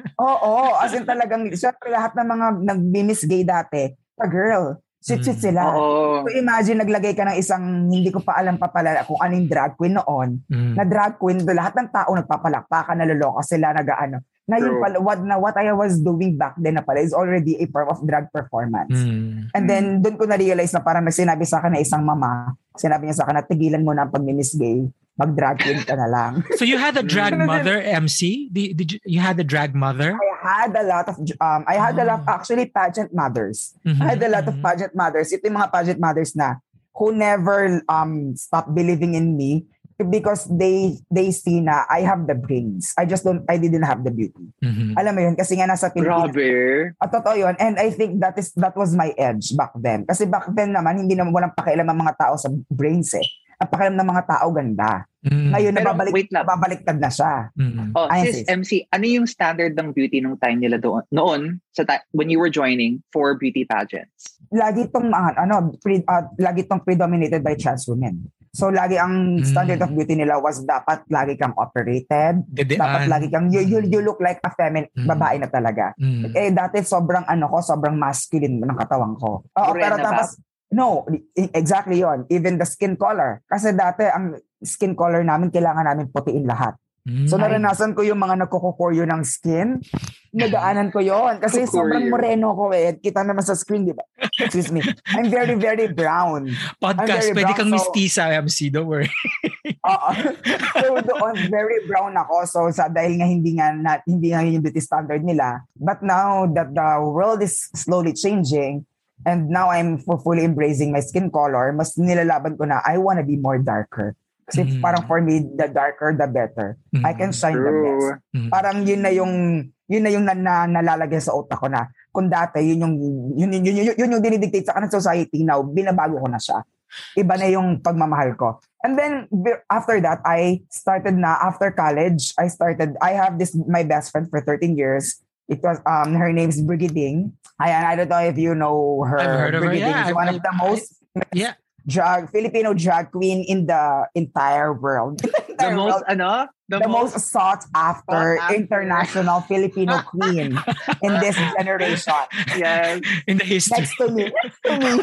Oo, as in talagang, syempre lahat ng mga nag-miss gay dati, a girl, sweet-sweet sila. Oh. So imagine, naglagay ka ng isang, hindi ko pa alam pa pala kung anong drag queen noon, mm. na drag queen, lahat ng tao nagpapalakpakan, naloloka sila, nag-ano. Ngayon pala, what, na, what I was doing back then na pala is already a form of drag performance. Mm. And then, doon ko na-realize na parang nagsinabi sa akin na isang mama, sinabi niya sa akin na tigilan mo na ang pag-miss gay, mag-drag queen ka na lang. So you had a drag mother, M C? Did, did you, you had a drag mother? I had a lot of, um, I had oh. a lot, actually, pageant mothers. Mm-hmm. I had a lot of pageant mothers. Ito yung mga pageant mothers na who never um stopped believing in me because they they see na I have the brains. I just don't, I didn't have the beauty. Mm-hmm. Alam mo yun, kasi nga nasa Pilipinas. Grabe. At totoo yun. And I think that is that was my edge back then. Kasi back then naman, hindi naman walang pakialam ang mga tao sa brains eh. Ang pakialam ng mga tao ganda. Mm. Ngayon, Pero, nababalik, wait lang. nababaliktad na siya. Mm. Oh, sis, M C, ano yung standard ng beauty nung time nila doon? Noon, sa ta- when you were joining for beauty pageants? Lagi itong, uh, ano, pre, uh, lagi itong predominated by trans women. So, lagi ang standard mm. of beauty nila was dapat lagi kang operated. Dedean. Dapat lagi kang, you, you, you look like a feminine, mm. babae na talaga. Mm. Eh, dati sobrang, ano ko, sobrang masculine ng katawan ko. Oo, pero tapos, no, exactly yon. Even the skin color. Kasi dati, ang skin color namin, kailangan namin putiin lahat. Mm. So, naranasan ko yung mga nagkukukuryo ng skin. Nagaanan ko yon. Kasi Kukuryo. Sobrang moreno ko eh. Kita naman sa screen, di ba? Excuse me. I'm very, very brown. Podcast, pwede kang so, mistisa, M C. Don't worry. Oo. So, doon, very brown ako. So, sa, dahil nga hindi nga, na, hindi nga yung beauty standard nila. But now that the world is slowly changing, and now I'm fully embracing my skin color, mas nilalaban ko na I wanna be more darker. Kasi mm. parang for me, the darker, the better. Mm. I can shine True. the best. Mm. Parang yun na yung, yun na yung na, na, nalalagay sa utak ko na kung dati, yun yung, yun, yun, yun, yun, yun yung dinidictate sa kanan society, now, binabago ko na siya. Iba na yung pagmamahal ko. And then, after that, I started na, after college, I started, I have this, my best friend for thirteen years. It was, um, her name is Brigitte Ding. I, I don't know if you know her. I've heard of her, yeah. Is one I, of the most I, yeah. drag, Filipino drag queen in the entire world. the most, world. ano? The, the most, most sought after, sought after international Filipino queen in this generation. Yes. In the history. Next to me. Next to me.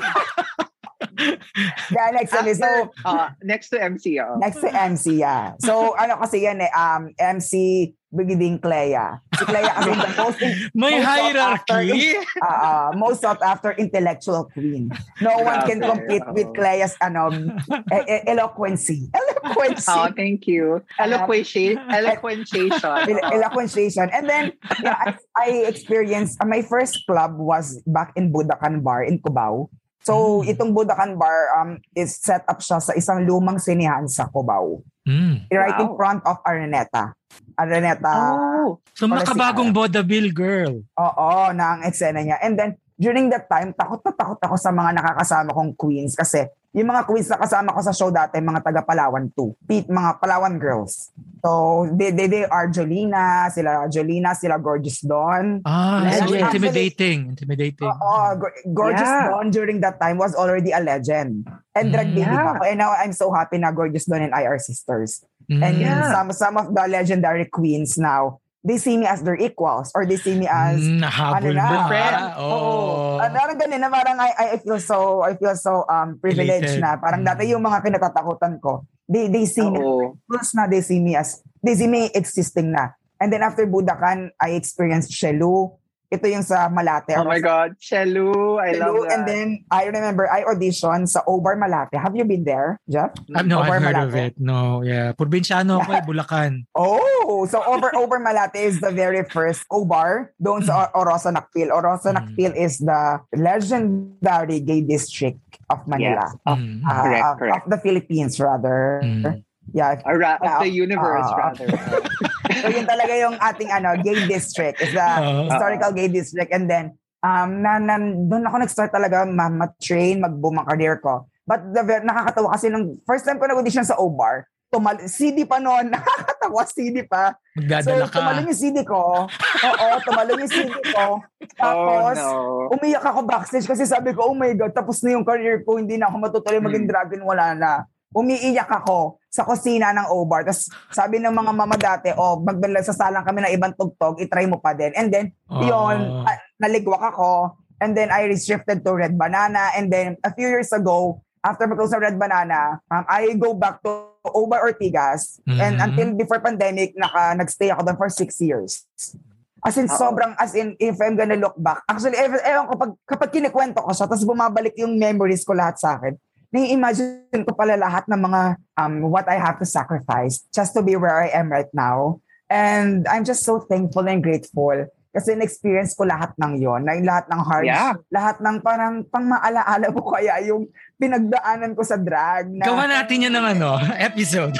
Yeah, next to me. So, uh, next to M C, oh. Next to M C, yeah. So, ano kasi yan eh, um, M C Brigiding Clea. Si Clea kasi the most, may most hierarchy. Sought after, uh, most sought after intellectual queen. No one can compete with Clea's ano, e- e- eloquency. eloquence. Oh, thank you. Eloquation. Eloquentation. El- eloquentation. And then, yeah, I, I experienced, uh, my first club was back in Budakan Bar in Cubao. So, Mm. itong Budakan Bar um, is set up siya sa isang lumang sinihan sa Cubao. Mm. Right in Wow. front of Araneta. Araneta. Oh. So, makabagong vaudeville girl. Oo, na ang eksena niya. And then, during that time, takot na takot ako sa mga nakakasama kong queens kasi yung mga queens na kasama ko sa show dati, mga taga Palawan too. Pete, mga Palawan girls. So, they, they, they are Jolina, sila Jolina, sila Gorgeous Dawn. Ah, so Legend. intimidating. Intimidating. Oo, Go- Gorgeous Yeah. Dawn during that time was already a legend. And drag Mm. baby Yeah. pa ako. And now I'm so happy na Gorgeous Dawn and I are sisters. Mm. And Yeah. some some of the legendary queens now, they see me as their equals or they see me as Mm, nahabol ano na, mo. friend. ah. Oo. ano parang ganun na parang I, I feel so I feel so um privileged Elated. na parang Mm. dati yung mga kinatatakutan ko they they see me Oo. plus na they see me as they see me existing na. And then after Budakan, I experienced Shelu. Ito yung sa Malate. Oh my God. Shelu. I love Shelu, that. and then I remember I auditioned sa Obar Malate. Have you been there, Jeff? I've, no, Over I've heard of Malate. it. No, yeah. Probinsyano ako eh, Bulacan. Oh, so Over Over Malate is the very first O-Bar doon sa O- Orosa Nakpil. Orosa Mm. Nakpil is the legendary gay district of Manila. Yes. Oh, Mm. Uh, correct, of, correct. of the Philippines rather. Mm. Yeah. Ara- of Yeah, the universe, uh, rather. So yun talaga yung ating ano gay district. Is the Uh, historical gay district. And then um na, na doon ako nag-start talaga ma- ma-train, mag-boom ang career ko. But the ver- nakakatawa kasi nung first time ko nag-audition sa O-Bar, tumal C D pa noon. Nakakatawa, C D pa. Magdadala So, ka. tumalon yung C D ko. Oo, tumalon yung C D ko. Tapos, oh, no. umiyak ako backstage kasi sabi ko, oh my God, tapos na yung career ko, hindi na ako matutuloy maging Hmm. dragon, wala na. Umiiyak ako sa kusina ng O-Bar. Tapos sabi ng mga mama dati, oh, magsasalang kami ng ibang tugtog, itry mo pa din. And then, Oh. yun, ah, naligwak ako. And then, I shifted to Red Banana. And then, a few years ago, after mag-close sa Red Banana, um, I go back to O-Bar Ortigas. And Mhm. until before pandemic, naka, nagstay ako doon for six years. As in, Oo. sobrang, as in, if I'm gonna look back, actually, ewan, ewan ko, pag, kapag kinikwento ko siya, tapos bumabalik yung memories ko lahat sa akin, nai-imagine ko pala lahat ng mga, um, what I have to sacrifice just to be where I am right now. And I'm just so thankful and grateful kasi na-experience ko lahat ng yon, na lahat ng hard, Yeah. lahat ng parang pang maalaala mo kaya yung pinagdaanan ko sa drag. Na, Gawa natin yan ng ano, episode.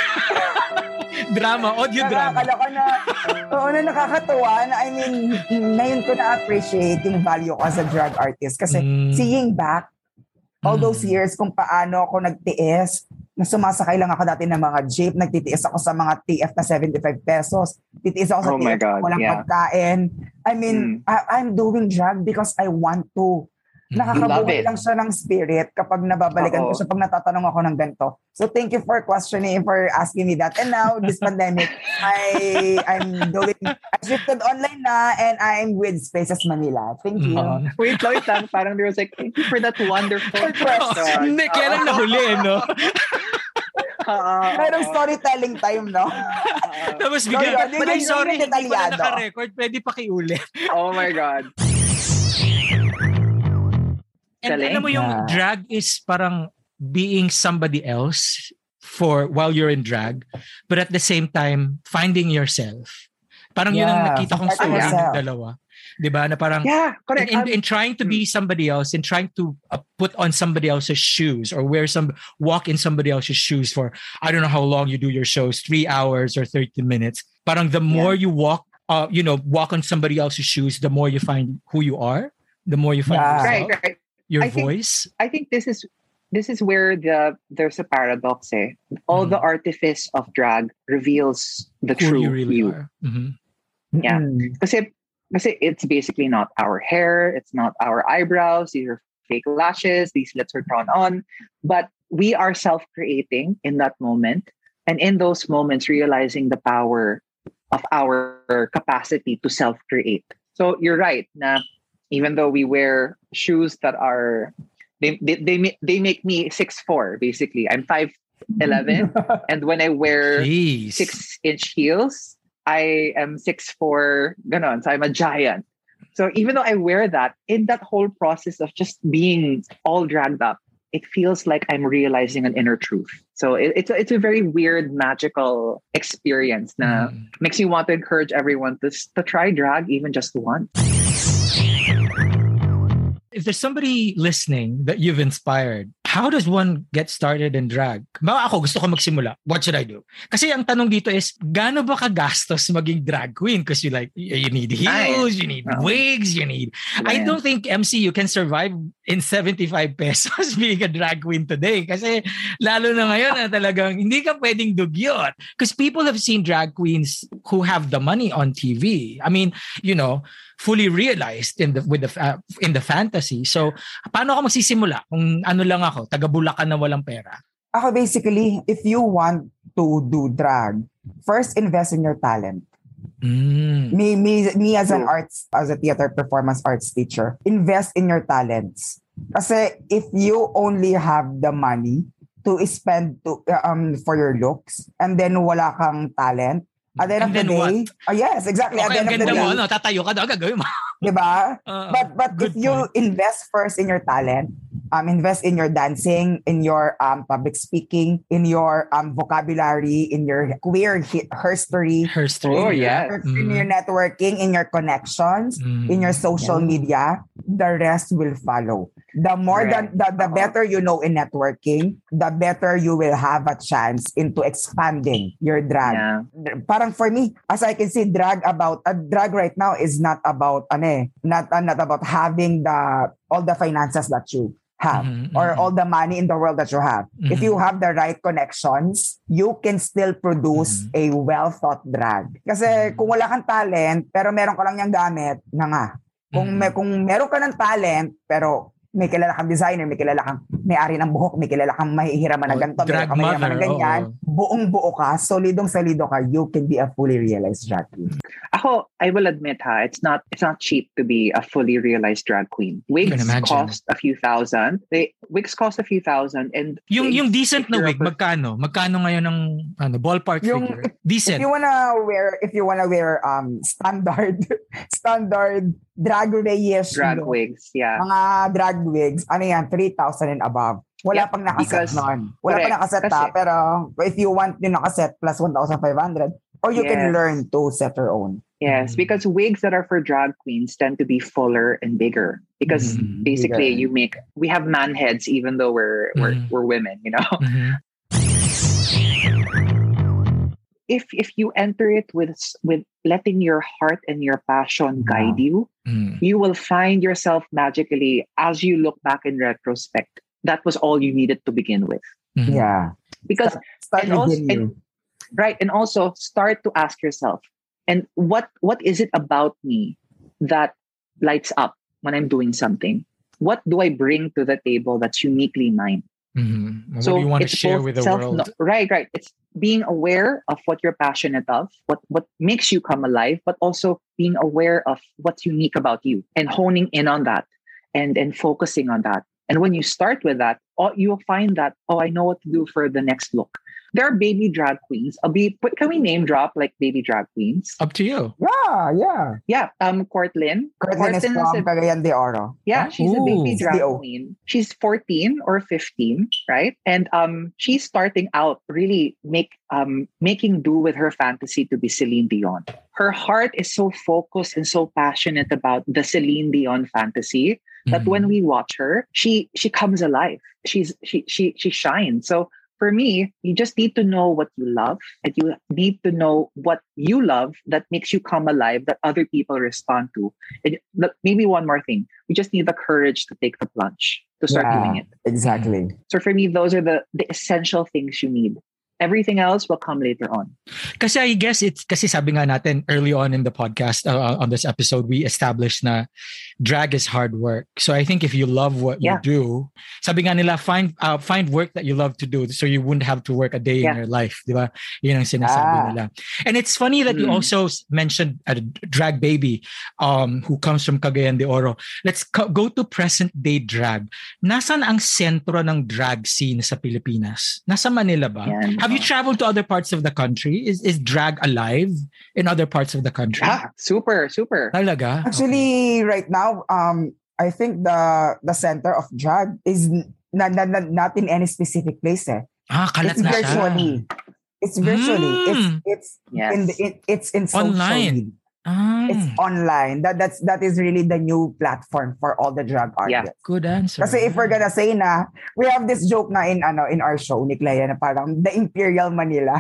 Drama, audio drama. Nakakala ko na, oo na nakakatuwa na I mean, ngayon ko na-appreciate yung value ko as a drag artist kasi Mm. seeing back all Mm. those years kung paano ako nagtiis, na sumasakay lang ako dati ng mga jeep, nagtitiis ako sa mga T F na seventy-five pesos, titiis ako sa Oh my T F God, walang yeah. pagkain. I mean, Mm. I- I'm doing drag because I want to. Mm. Love Nakakabuhay it. lang siya ng spirit kapag nababalikan ko Oo. siya pag natatanong ako ng ganito. So thank you for questioning, for asking me that. And now, this pandemic, I, I'm doing, I shifted online na and I'm with Spaces Manila. Thank you. Uh, Wait, wait lang. Parang there was like, thank you for that wonderful question. Hindi, kaya lang nahuli, no? Ah, Merong ah, storytelling time, no? ah. Tapos Sorry, bigla, yun, ay yun, sorry, yun, hindi pala detalyado. naka-record, pwede pakiulit. Oh my God. And Galing. alam mo yung Yeah. drag is parang being somebody else for while you're in drag, but at the same time, finding yourself. Parang yun ang Yeah, nakita kong finding story ng yourself. dalawa. Diba? Na parang, Yeah, correct. in, Um, in trying to be somebody else, in trying to uh, put on somebody else's shoes or wear some, walk in somebody else's shoes for, I don't know how long you do your shows, three hours or thirty minutes. Parang the more you walk, uh, you know, walk on somebody else's shoes, the more you find who you are, the more you find Yeah. yourself, right, right. your I think- voice. I think this is this is where the there's a paradox. Eh? All Mm. the artifice of drag reveals the Who true you really you. are. Mhm. Yeah. Mm. Kasi, kasi it's basically not our hair, it's not our eyebrows, these are fake lashes, these lips are drawn on, but we are self-creating in that moment, and in those moments realizing the power of our capacity to self-create. So you're right na even though we wear shoes that are they they they, ma- they make me six four basically. I'm five eleven and when I wear Jeez. six inch heels, I am six four, ganon. So I'm a giant. So even though I wear that, in that whole process of just being all dragged up it feels like I'm realizing an inner truth. So it, it's a, it's a very weird, magical experience. Na Mm. makes me want to encourage everyone to to try drag even just once. If there's somebody listening that you've inspired, how does one get started in drag? Ba ako, gusto ko magsimula. What should I do? Kasi ang tanong dito is, gaano ba kagastos maging drag queen? Because you like, you need heels, you need Oh. wigs, you need... I Right. don't think, M C, you can survive in seventy-five pesos being a drag queen today. Kasi lalo na ngayon na talagang hindi ka pwedeng dugyot. Because people have seen drag queens who have the money on T V. I mean, you know, fully realized in the with the uh, in the fantasy. So, paano ako magsisimula kung ano lang ako, taga Bulacan na walang pera? Ako basically, if you want to do drag, first invest in your talent. Mm. Me, me, me as an True. arts, as a theater performance arts teacher, invest in your talents. Kasi if you only have the money to spend to um for your looks and then wala kang talent, at the end And of the then day, oh yes, exactly. At Okay, the ang end of the ganda mo, day, ano, tatayo ka daw, gagawin mo. diba? Uh, But but good if you point. invest first in your talent, um, invest in your dancing, in your um public speaking, in your um vocabulary, in your queer hi- history, Her story. Oh, yeah. in your networking, in your connections, Mm. in your social media, the rest will follow. The more Correct. the, the, the Uh-huh. better you know in networking, the better you will have a chance into expanding your drag. Yeah. Parang for me, as I can see, drag about uh, drag right now is not about ano eh, not uh, not about having the all the finances that you have Mhm, or mhm. all the money in the world that you have. If Mhm. you have the right connections, you can still produce a well thought drag. Kasi Mhm. kung wala kang talent pero meron ka lang yung gamit, na nga. Kung Mhm. may, kung meron ka ng talent pero may kilala kang designer, may kilala kang may-ari ng buhok, may kilala kang mahihiraman ng Oh, ganito, may drag kilala kang mahihiraman ng mother, ganyan, oo. buong-buo ka, solidong-solido ka, you can be a fully realized drag queen. Ako, I will admit ha, it's not it's not cheap to be a fully realized drag queen. can Wigs imagine. cost a few thousand. They wigs cost a few thousand, and Yung wigs, yung decent if na you're a wig, prof- magkano? Magkano ngayon ng ano ballpark Yung- figure? If Decent. you wanna wear, if you wanna wear um standard, standard drag race, drag look, wigs, yeah. mga drag wigs, ano yan, three thousand and above. Wala Yep, pang nakaset because- nun. Wala correct, pang nakaset ha, kasi- pero if you want yung nakaset plus one thousand five hundred, or you can Yes. learn to set your own. Yes, Mhm. because wigs that are for drag queens tend to be fuller and bigger. Because Mhm. basically, Bigger. you make we have man heads even though we're we're, Mhm. we're women. You know, Mhm. if if you enter it with with letting your heart and your passion guide you, Mhm. you will find yourself magically as you look back in retrospect. That was all you needed to begin with. Mhm. Yeah. Because Start and also, within you. and, right, and also start to ask yourself, and what what is it about me that lights up when I'm doing something? What do I bring to the table that's uniquely mine? Mhm. What So do you want to it's share both with the self- world? no, right, right. It's being aware of what you're passionate of, what what makes you come alive, but also being aware of what's unique about you and honing in on that and and focusing on that. And when you start with that, oh, you'll find that, oh, I know what to do for the next look. There are baby drag queens. I'll be, but can we name drop like baby drag queens? Up to you. Yeah, yeah. Yeah, um, Courtland. Curtin is Courtland from a- Cagayan de Oro. Yeah, she's a baby Ooh. drag C O. queen. She's fourteen or fifteen, right? And um, she's starting out really make um making do with her fantasy to be Celine Dion. Her heart is so focused and so passionate about the Celine Dion fantasy that Mhm. when we watch her, she she comes alive. She's she she she shines. So for me, you just need to know what you love, and you need to know what you love that makes you come alive, that other people respond to. And look, maybe one more thing, we just need the courage to take the plunge to start Yeah, doing it. exactly. So for me, those are the the essential things you need. Everything else will come later on. Kasi I guess it's, kasi sabi nga natin early on in the podcast, uh, on this episode, we established na drag is hard work. So I think if you love what you Yeah. do, sabi nga nila, find uh, find work that you love to do so you wouldn't have to work a day in Yeah. your life. Di ba? Yun ang sinasabi Ah. nila. And it's funny that you Mm. also s- mentioned a drag baby um, who comes from Cagayan de Oro. Let's co- go to present day drag. Nasaan ang sentro ng drag scene sa Pilipinas? Nasa Manila ba? Yan. Have you traveled to other parts of the country? Is is drag alive in other parts of the country? Yeah, super, super. Talaga? Actually, right now, um, I think the the center of drag is na, na, na, not in any specific place. Eh. Ah, kalat it's na virtually. siya. It's virtually. Mm. It's it's Yes. in the, it, it's in social Online. media. Ah, It's online. That that's that is really the new platform for all the drag Yeah. artists. good answer. Kasi if we're gonna say na, we have this joke na in ano in our show ni Clea na parang the Imperial Manila.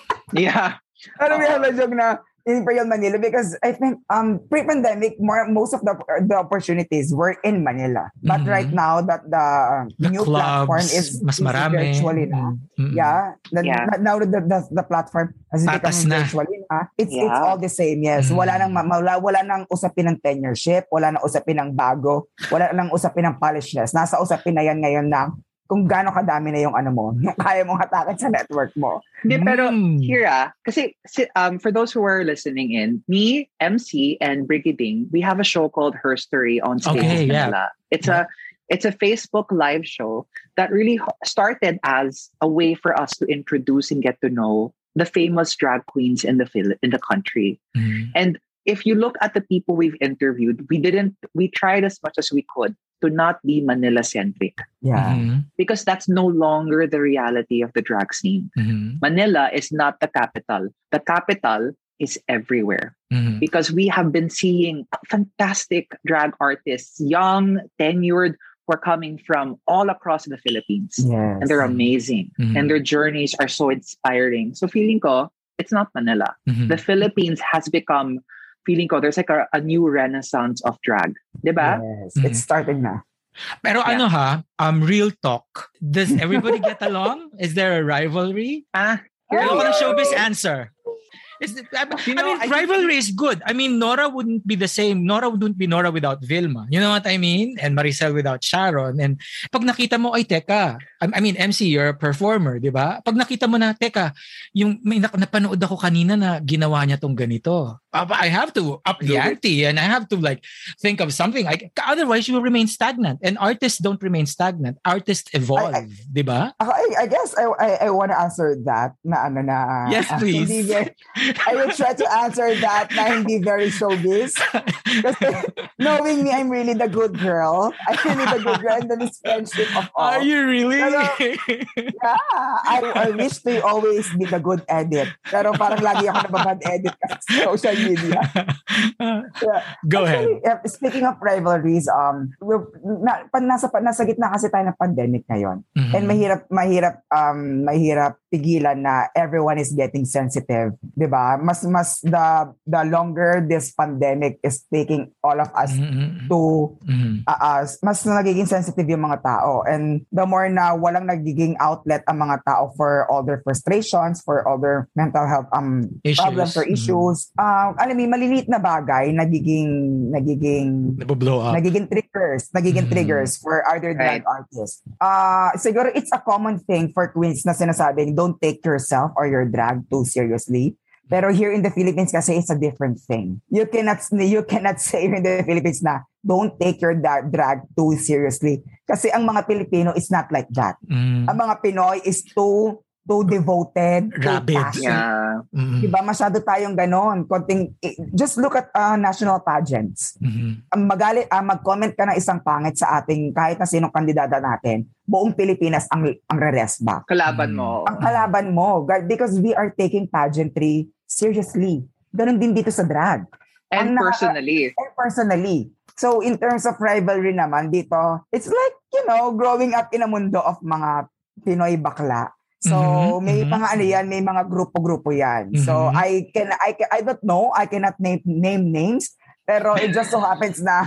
Yeah. Ano we have a joke na Imperial Manila because I think um pre-pandemic more most of the the opportunities were in Manila. But Mhm. right now that the, the new clubs, platform is, mas is marami. virtually na. Mm-mm. Yeah. The, Yeah. Now the, the the platform has Patas become na. virtually na. It's Yeah. it's all the same. Yes. Mm. Wala nang ma- wala, wala nang usapin ng tenureship, wala nang usapin ng bago, wala nang usapin ng polishness. Nasa usapin na yan ngayon na kung gaano kadami na yung ano mo, yung kaya mong hatakin sa network mo. Hindi, pero Mm. here ah, kasi si- um, for those who are listening in, me, M C, and Brigading, we have a show called Her Story on Okay, Stages yeah. Manila. It's a it's a Facebook live show that really h- started as a way for us to introduce and get to know the famous drag queens in the Phil- in the country. Mhm. And if you look at the people we've interviewed, we didn't we tried as much as we could to not be Manila centric Yeah. Mhm. because that's no longer the reality of the drag scene. Mhm. Manila is not the capital. The capital is everywhere Mhm. because we have been seeing fantastic drag artists, young, tenured, who are coming from all across the Philippines. Yes. And they're amazing. Mhm. And their journeys are so inspiring. So feeling ko, it's not Manila. Mhm. The Philippines has become, feeling ko, there's like a, a new renaissance of drag. Diba? Yes. Mhm. It's starting na. Pero Yeah. ano ha, um, real talk. Does everybody get along? Is there a rivalry? Ah, Here here ako we ng are. showbiz answer. Is it, I, You I know, mean, I think- rivalry is good. I mean, Nora wouldn't be the same. Nora wouldn't be Nora without Vilma. You know what I mean? And Maricel without Sharon. And pag nakita mo, ay, teka. I, I mean, M C, you're a performer, di ba? Pag nakita mo na, teka, yung may nak- napanood ako kanina na ginawa niya tong ganito. Uh, I have to up the ante and I have to like think of something. I, otherwise, you will remain stagnant. And artists don't remain stagnant. Artists evolve, I- di ba? Ako, I, I guess I I, I want to answer that na ano na Yes, ah, please. hindi very- I will try to answer that na hindi very showbiz. Kasi knowing me, I'm really the good girl. I'm really the good girl and the this friendship of all. Are you really? Pero- Yeah, I, I wish to always be the good edit. Pero parang lagi ako nababad edit kasi sa social media. Yeah. Go ahead. Actually, uh, speaking of rivalries, um, we're, na, pa, nasa, pa, nasa gitna kasi tayo ng pandemic ngayon. Mhm. And mahirap, mahirap, um, mahirap pigilan na everyone is getting sensitive. Diba? Mas, mas, the, the longer this pandemic is taking all of us Mhm. to Mhm. uh, uh, mas nagiging sensitive yung mga tao. And the more na walang nagiging outlet ang mga tao for all their frustrations, for all their mental health um Issues. problems or Mhm. issues, uh, alam mo, maliliit na bagay, nagiging, nagiging, Naboblow up. nagiging triggers, nagiging Mhm. triggers for other drag Right. artists. Uh, siguro it's a common thing for queens na sinasabing, don't take yourself or your drag too seriously. Pero here in the Philippines kasi it's a different thing. You cannot you cannot say in the Philippines na don't take your da- drag too seriously. Kasi ang mga Pilipino is not like that. Mm. Ang mga Pinoy is too too devoted, too Rabid. passionate. Yeah. Mhm. Diba? Masyado tayong ganon. Konting, eh, just look at uh, national pageants. Mhm. Ang magali, uh, mag-comment ka ng isang pangit sa ating kahit na sinong kandidata natin, buong Pilipinas ang ang re-rest back. Kalaban Mm. mo. Ang kalaban mo, God, because we are taking pageantry seriously. Ganon din dito sa drag. And Ang nakaka- personally. And personally. So in terms of rivalry naman dito, it's like, you know, growing up in a mundo of mga Pinoy bakla. So Mhm, may mhm. mga ano yan, may mga grupo-grupo yan. So Mhm. I can I can, I don't know, I cannot name name names, pero it just so happens na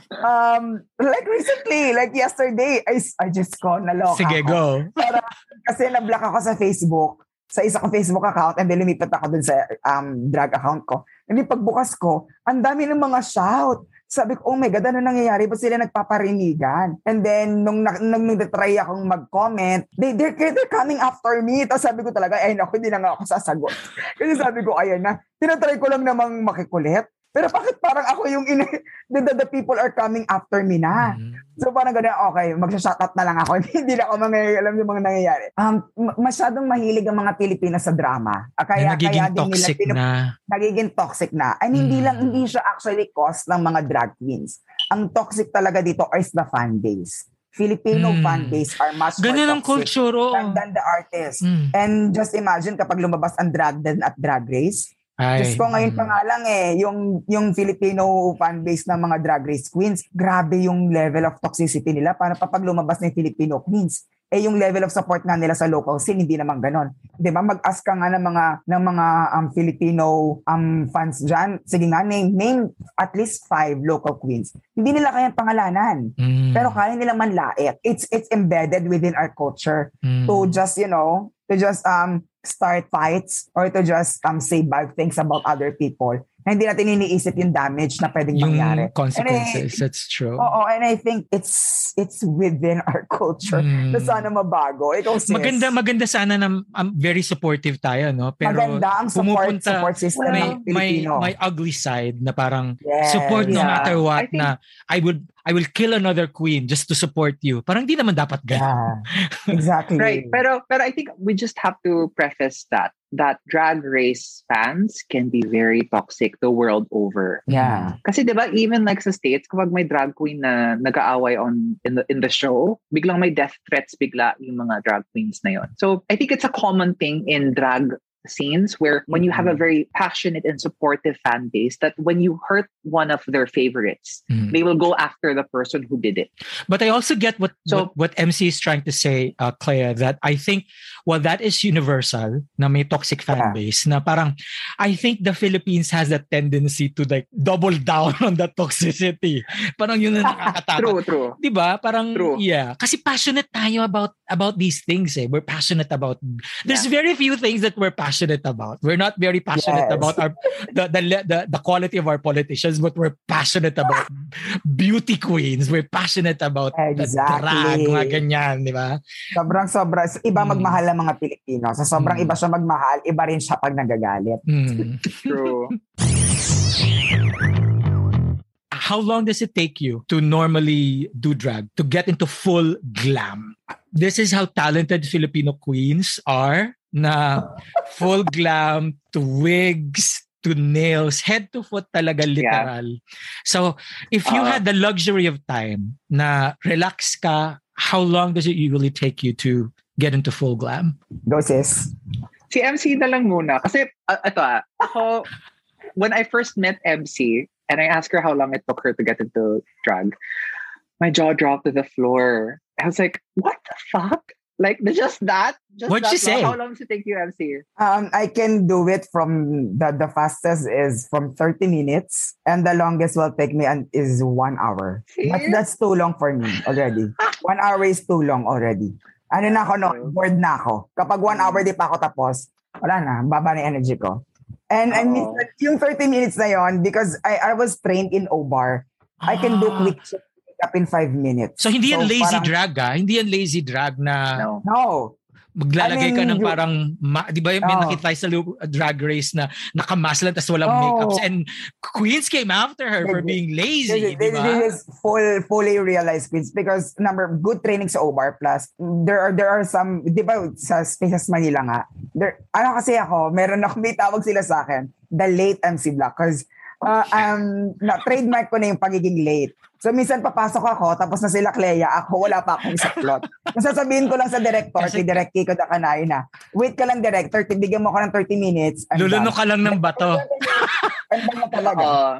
um like recently, like yesterday, I I just ko naloka. Sige, ako. go. Pero kasi na-block ako sa Facebook, sa isa kong Facebook account, and then lumipat ako dun sa um, drag account ko. And then pagbukas ko, ang dami ng mga shout. Sabi ko, oh my God, ano nangyayari? Ba't sila nagpaparinigan? And then, nung, nung, nung try akong mag-comment, they, they're, they're coming after me. Tapos sabi ko talaga, ay naku, hindi na nga ako sasagot. Kasi sabi ko, ayan na, tinatry ko lang namang makikulit. Pero bakit parang ako yung in- the, the, the people are coming after me na? Mhm. So parang gano'n, okay, magsha-shoutout na lang ako. Hindi na ako mga, alam yung mga nangyayari. Um, ma- masyadong mahilig ang mga Pilipinas sa drama. Ah, Na Kaya, nagiging kaya din nila toxic pinu- na. nagiging toxic na. And hindi Mm. lang, hindi siya actually cause ng mga drag queens. Ang toxic talaga dito is the fan base. Filipino Mm. fan base are much Ganun ang more toxic culture, oh. than, than the artist. Mm. And just imagine kapag lumabas ang drag den at Drag Race. Ay, Just ko ngayon mm. pa nga lang eh, yung, yung Filipino fan base ng mga Drag Race queens, grabe yung level of toxicity nila para kapag lumabas na yung Filipino queens. Eh yung level of support nga nila sa local scene, hindi naman ganon. Di ba? Mag-ask ka nga ng mga, ng mga um, Filipino um, fans dyan. Sige nga, name, name at least five local queens. Hindi nila kayang pangalanan. Mm. Pero kaya nilang manlait. It's, it's embedded within our culture Mm. to just, you know, to just um start fights or to just um say bad things about other people. Na hindi natin iniisip yung damage na pwedeng Yung mangyari. consequences, And I, that's true. Oo, and I think it's it's within our culture Mm. na sana mabago. Ikaw, sis. Maganda, maganda sana na um, very supportive tayo, no? Pero Maganda ang support, pumupunta, support system may, ng may, Pilipino. may ugly side na parang Yes. support no Yeah. matter what I think- na I would I will kill another queen just to support you. Parang di naman dapat ganun. Yeah, exactly. Right. Pero pero I think we just have to preface that that Drag Race fans can be very toxic the world over. Yeah. Kasi 'di ba even like sa States kapag may drag queen na nag-aaway on in the in the show, biglang may death threats bigla yung mga drag queens na yon. So I think it's a common thing in drag scenes where when you have a very passionate and supportive fan base that when you hurt one of their favorites, Mm. they will go after the person who did it. But I also get what, So- what what M C is trying to say, uh, Clea, that I think, well, that is universal na may toxic fan Yeah. base na parang, I think the Philippines has that tendency to like double down on that toxicity. Parang yun ang nakakatakot. True, true. Di ba? Parang, True. yeah. Kasi passionate tayo about about these things eh. We're passionate about, there's very few things that we're passionate about. We're not very passionate Yes. about our the, the the the quality of our politicians, but we're passionate about beauty queens. We're passionate about the Exactly. drag, mga ganyan, di ba? Sobrang sobra. Iba Mm. magmahal ng mga Pilipino. Sa sobrang Mm. iba siya magmahal, iba rin siya pag nagagalit. Hmm. True. How long does it take you to normally do drag, to get into full glam? This is how talented Filipino queens are, na full glam to wigs to nails, head to foot talaga literal. So if you Uh, had the luxury of time na relax ka, how long does it usually take you to get into full glam? Go, sis. Si M C na lang muna. Kasi, uh, ito ah, ako, when I first met M C, and I asked her how long it took her to get into drag, my jaw dropped to the floor. I was like, what the fuck? Like, just that? Just What'd that she say? long? How long does it take you, M C? Um, I can do it from the the fastest is from thirty minutes, and the longest will take me and is one hour. But See? that's too long for me already. One hour is too long already. Ano na ako, no? Bored na ako. Kapag one hour di pa ako tapos, wala na, baba na yung energy ko. And I mean, Oo. yung thirty minutes na yon, because I I was trained in O-Bar, I can do Ah. quick shit up in five minutes. So hindi yan lazy parang- drag ah. Hindi yan lazy drag na No. No. maglalagay I mean, ka ng you- parang, ma, di ba may Oh. nakita tayo sa lu- drag race na nakamas lang tapos walang Oh. makeups and queens came after her for being lazy, This, di this, ba? this is full, fully realized queens because number good training sa O-Bar plus there are there are some, di ba sa Spaces Manila nga, there, ano kasi ako, meron ako, may tawag sila sa akin, the late M C Block because uh, um, na, trademark ko na yung pagiging late. So minsan papasok ako, tapos na sila Clea, ako wala pa akong sa plot. Masasabihin ko lang sa director, Kasi- si Direk Kiko Dakanay na, wait ka lang director, bigyan mo ko ng thirty minutes. I'm Luluno done." ka lang ng bato. And then na talaga. Uh,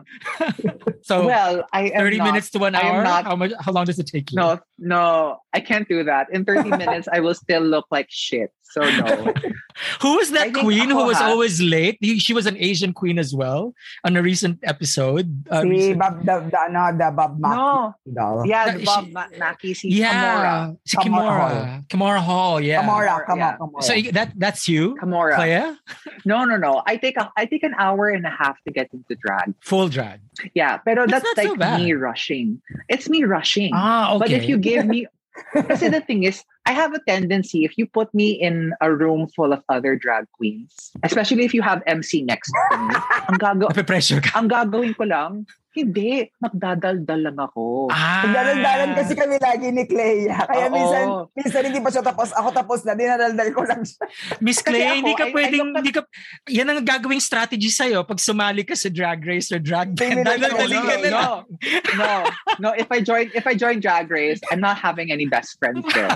So, well, I am thirty not, minutes to an I am hour? not- How much? How long does it take you? No, no, I can't do that. In thirty minutes, I will still look like shit. So no. Who was that I think queen who ako, was ha? always late? He, she was an Asian queen as well on a recent episode. Uh, Si recent- Bob, the, the, ano, the Bob Mackie No. doll. Yeah, That- the Bob she- Ma- Mackie, si yeah, Kimora. si Kimora Kimora. Kimora Hall, yeah. Kamora, come Yeah. on, come on. So y- that that's you, Kimora. Clea? No, no, no. I take a, I take an hour and a half to get into drag. Full drag. Yeah, pero That's that's, not so like bad. me rushing. It's me rushing. Ah, okay. But if you give me, kasi the thing is, I have a tendency, if you put me in a room full of other drag queens, especially if you have M C next to me, ang, gago- Nape-pressure ka. ang gagawin ko lang, hindi, magdadaldal lang ako. Ah. Nagdadaldalan kasi kami lagi ni Clea. Kaya Oo. minsan, minsan hindi pa siya tapos. Ako tapos na, dinadaldal ko lang siya. Miss Kasi Clay, ako, hindi ka I- I pwedeng, look at- hindi ka, yan ang gagawing strategy sa'yo pag sumali ka sa drag race or drag band. Hindi, no, Dadaldaling ka na lang. no, no, no. If I join, if I join Drag Race, I'm not having any best friends there.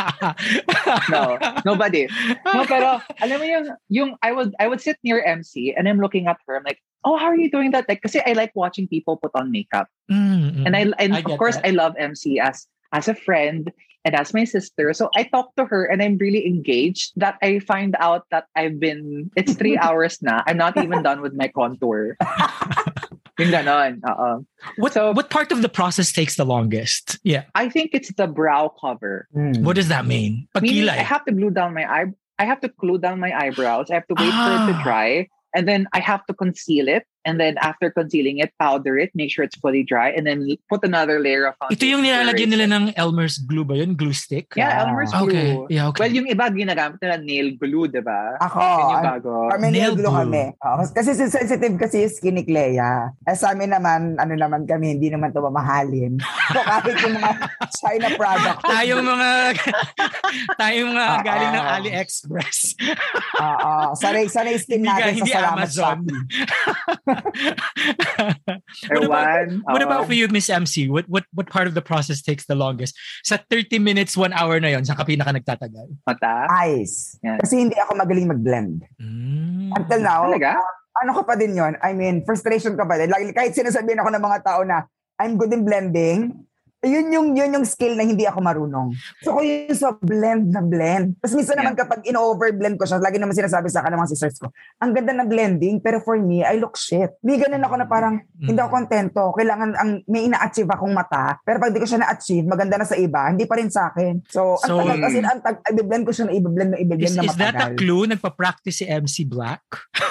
No, nobody. No, pero alam mo yung, yung I would, I would sit near M C and I'm looking at her. I'm like, oh, how are you doing that? Like, kasi I like watching people put on makeup, Mm, mm. and I, and I of get course, that. I love M C as as a friend. And as my sister. So I talked to her and I'm really engaged that I find out that I've been, it's three hours na. I'm not even done with my contour. Yung ganon. Uh-uh. What, So- what part of the process takes the longest? Yeah. I think it's the brow cover. Hmm. What does that mean? Meaning I Pagkilay. have to glue down my eye. I have to glue down my eyebrows. I have to wait for it to Ah. dry. And then I have to conceal it. And then after concealing it, powder it, make sure it's fully dry. And then put another layer of Ito yung foundation. nilalagyan nila ng Elmer's glue ba yun? Glue stick? Yeah, Elmer's glue. Okay. Yeah, okay. Well, yung iba ginagamit nila nail glue, di ba? Ako, Yun yung ano, bago. kami Nail nail glue glue. kami. Oo, kasi sensitive kasi yung skin ni Clea. Eh sa amin naman, ano naman kami, hindi naman ito mamahalin. So kahit yung mga China product. Tayong mga tayong mga Ah, galing ng ah. AliExpress. Oo, sanay, sanay skin Hindi ka- natin hindi sa salamat Amazon. Shopee. What about, Ewan, what oo. about for you, Miss M C? What what what part of the process takes the longest? Sa thirty minutes, one hour na yon, saan ka pinaka nagtatagal? Mata? Eyes. Yan. Kasi hindi ako magaling mag-blend. Mm. Until now, Talaga? ano ka pa din yon? I mean, frustration ka pa din. Like, kahit sinasabihin ako ng mga tao na I'm good in blending, yun yung, yun yung skill na hindi ako marunong. So, ko yun sa blend na blend. Tapos minsan naman kapag in-overblend ko siya, lagi naman sinasabi sa akin ng mga sisters ko, ang ganda ng blending, pero for me, I look shit. May ganun ako na parang, hindi ako kontento. Kailangan, ang, may ina-achieve akong mata, pero pag di ko siya na-achieve, maganda na sa iba, hindi pa rin sa akin. So, ang So, tagal, kasi ang tag, i-blend ko siya na i-blend na i-blend Is, na is that a matagal. clue? Nagpa-practice si M C Black?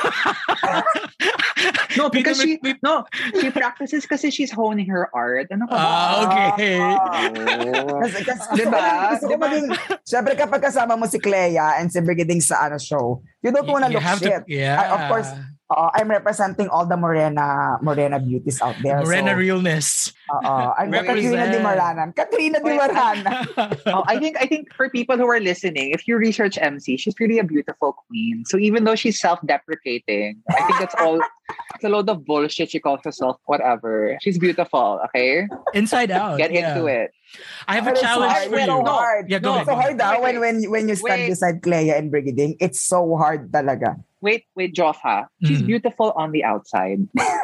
No, because she, May- may- no, she practices kasi she's honing her art. Ano ka ba? Ah, okay. Oh. Kasi, kasi gusto Diba? ko, gusto ko Diba? maging, syempre kapag kasama mo si Clea and si Brigading sa ano show, you don't wanna You look have shit. to, yeah. I, of course, uh, I'm representing all the Morena Morena beauties out there. Morena so, realness. uh, I'm the Katrina Represent. Di Maranan. Katrina Di Maranan. Oh, I think I think for people who are listening, if you research M C, she's really a beautiful queen. So even though she's self-deprecating, I think that's all. It's a load of bullshit. She calls herself whatever. She's beautiful. Okay, Inside out. get yeah. into it. I have a But it's challenge hard, for it's you. so hard. Yeah, go No, ahead. so go hard ahead. ah, when, when, when you stand Wait. beside Clea and Brigading. It's so hard talaga. Wait, wait, Joffa. She's Mm. beautiful on the outside.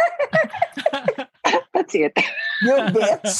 That's it. You bitch.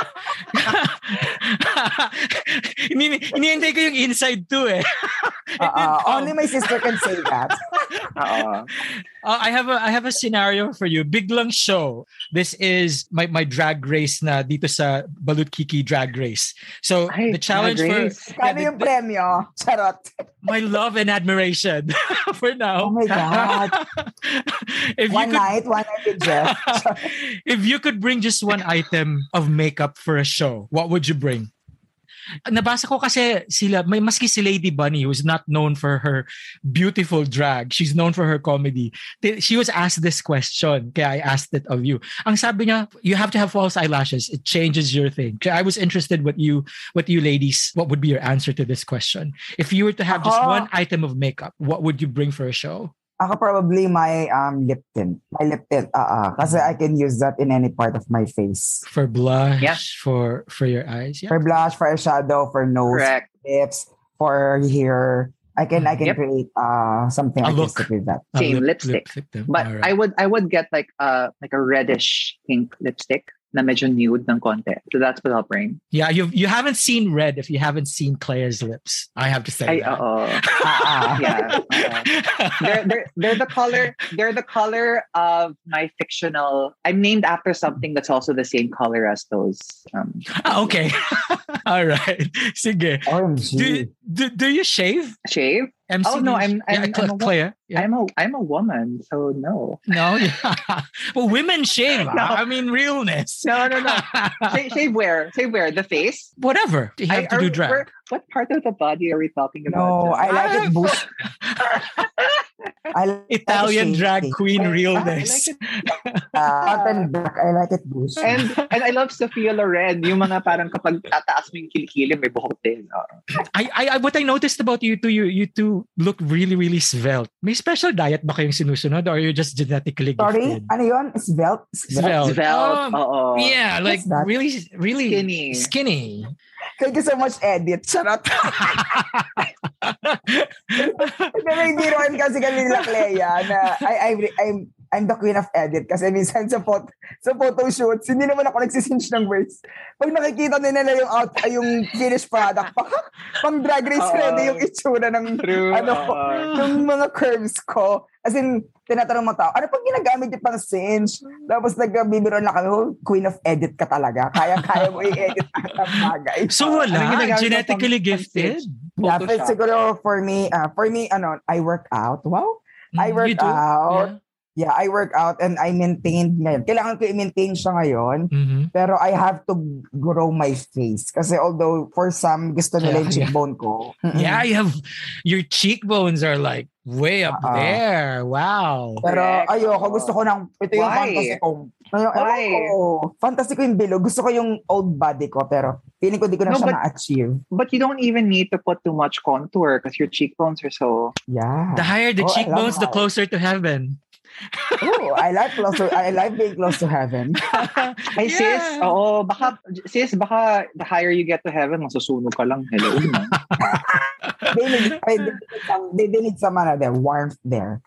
Ini Iniintay ko yung inside too eh. It did Uh, come. only my sister can say that. Uh, Uh, I have a I have a scenario for you. Biglang show. This is my my drag race na dito sa Balut Kiki drag race. So Ay, the challenge drag for race. yeah, Kano the- yung the- premyo? Charot. my love and admiration for Oh now. my God. if you One could night, one night with Jeff. if you could bring just one item of makeup for a show, what would you bring? Nabasa ko kasi sila, may maski si Lady Bunny who's not known for her beautiful drag. She's known for her comedy. Th- She was asked this question, kaya I asked it of you. Ang sabi niya, you have to have false eyelashes. It changes your thing. Kaya I was interested what you, what you ladies, what would be your answer to this question? If you were to have just Ako- one item of makeup, what would you bring for a show? Ako probably my um lip tint. My lip tint, uh, uh, kasi I can use that in any part of my face. For blush, Yeah. for for your eyes. Yeah. For blush, for eyeshadow, for nose, correct. lips, for hair. I can I can Yep. create uh something A look. artistic with that. A Same, lip- lipstick. lipstick. But Alright. I would I would get like a like a reddish pink lipstick na medyo nude ng konti. So that's what I'll bring. Yeah, you you haven't seen red if you haven't seen Claire's lips. I have to say. Ay, that. oo. Ah, ah. Yeah. oo. They're, they're, they're the color they're the color of my fictional. I'm named after something that's also the same color as those. Um, Ah, okay. All right. Sige. O M G. Do, Do, do you shave? Shave? M C, Oh, no, do you- I'm- I'm- yeah, I'm Cl- a wo- Clea. Yeah. I'm a I'm a woman, so no. No, yeah. Well, women shave. No. ah. I mean, realness. No, no, no. shave, shave where? Shave where? The face? Whatever. You have I- to are- do drag. where- what part of the body are we talking about? No, I like it boost. I like Italian it drag shady. queen I like realness. it. Uh, hot and black. I like it boost. And and I love Sophia Loren. Yung mga parang kapag tataas mo yung kilikili, may buhok din. Oh. I, I, I, what I noticed about you two, you, you two look really, really svelte. May special diet ba kayong sinusunod or you're just genetically Sorry, gifted? ano yun? Svelte? Svelte. Svelte. Oh, Oo. yeah, like that? really, really Skinny. skinny. Thank you so much, Edit. Charot. Pero hindi rin kasi kami nila Clea na I, I, I'm, I'm the queen of edit kasi minsan sa photo, sa photo shoots, hindi naman ako nagsisinch ng words. Pag nakikita nila na yung out, ay, yung finished product, pang, pang drag race Oo. ready yung itsura ng True. ano, Oo. yung mga curves ko. As in, tinatanong mo tao, ano pag ginagamit yung pang cinch? Tapos nagbibiro na kami, oh, queen of edit ka talaga. Kaya-kaya mo i-edit ang bagay. So Anong wala, ginagamit mo genetically pang- pang gifted. Yeah, Photoshop. but siguro for me, uh, for me, ano, I work out. Wow. I Mm, work you do? out. Yeah. Yeah, I work out and I maintained ngayon. Kailangan ko i-maintain siya ngayon. Mhm. Pero I have to grow my face. Kasi although for some, gusto nila Yeah, yung yeah. cheekbone ko. Mm-mm. Yeah, you have your cheekbones are like way up Uh-uh. there. Wow. Pero Correct. ayoko, gusto ko ng, ito yung Why? fantasy ko. Ayun, ewan Why? ko. Fantasy ko yung bilog. Gusto ko yung old body ko. Pero feeling ko di ko na No, siya but- na-achieve. But you don't even need to put too much contour because your cheekbones are so... Yeah. The higher the Oh, I love cheekbones, the that. closer to heaven. Oh, I like closer. I like being close to heaven. Ay, sis, oo, baka, sis, baka the higher you get to heaven, masusunog ka lang. Hello. They need, they need some, they, they need some ano, there, warmth there.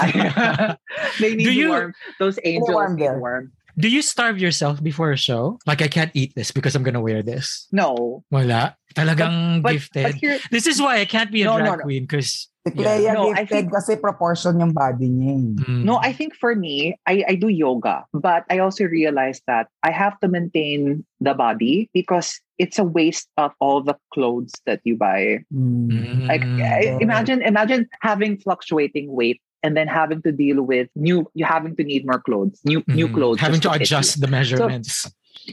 They need Do you- warm. Those angels warm need there. warm. Do you starve yourself before a show? Like, I can't eat this because I'm gonna wear this. No. Wala. Talagang But, gifted. but here, This is why I can't be a No, drag no, no. queen because Si Clea No, I gifted think- kasi proportion yung body niya. eh. no, I think for me, I, I do yoga, but I also realize that I have to maintain the body because it's a waste of all the clothes that you buy. Mm. Like I- imagine, imagine having fluctuating weight and then having to deal with new, you having to need more clothes, new new Mhm. clothes, having just to fit you. adjust the measurements.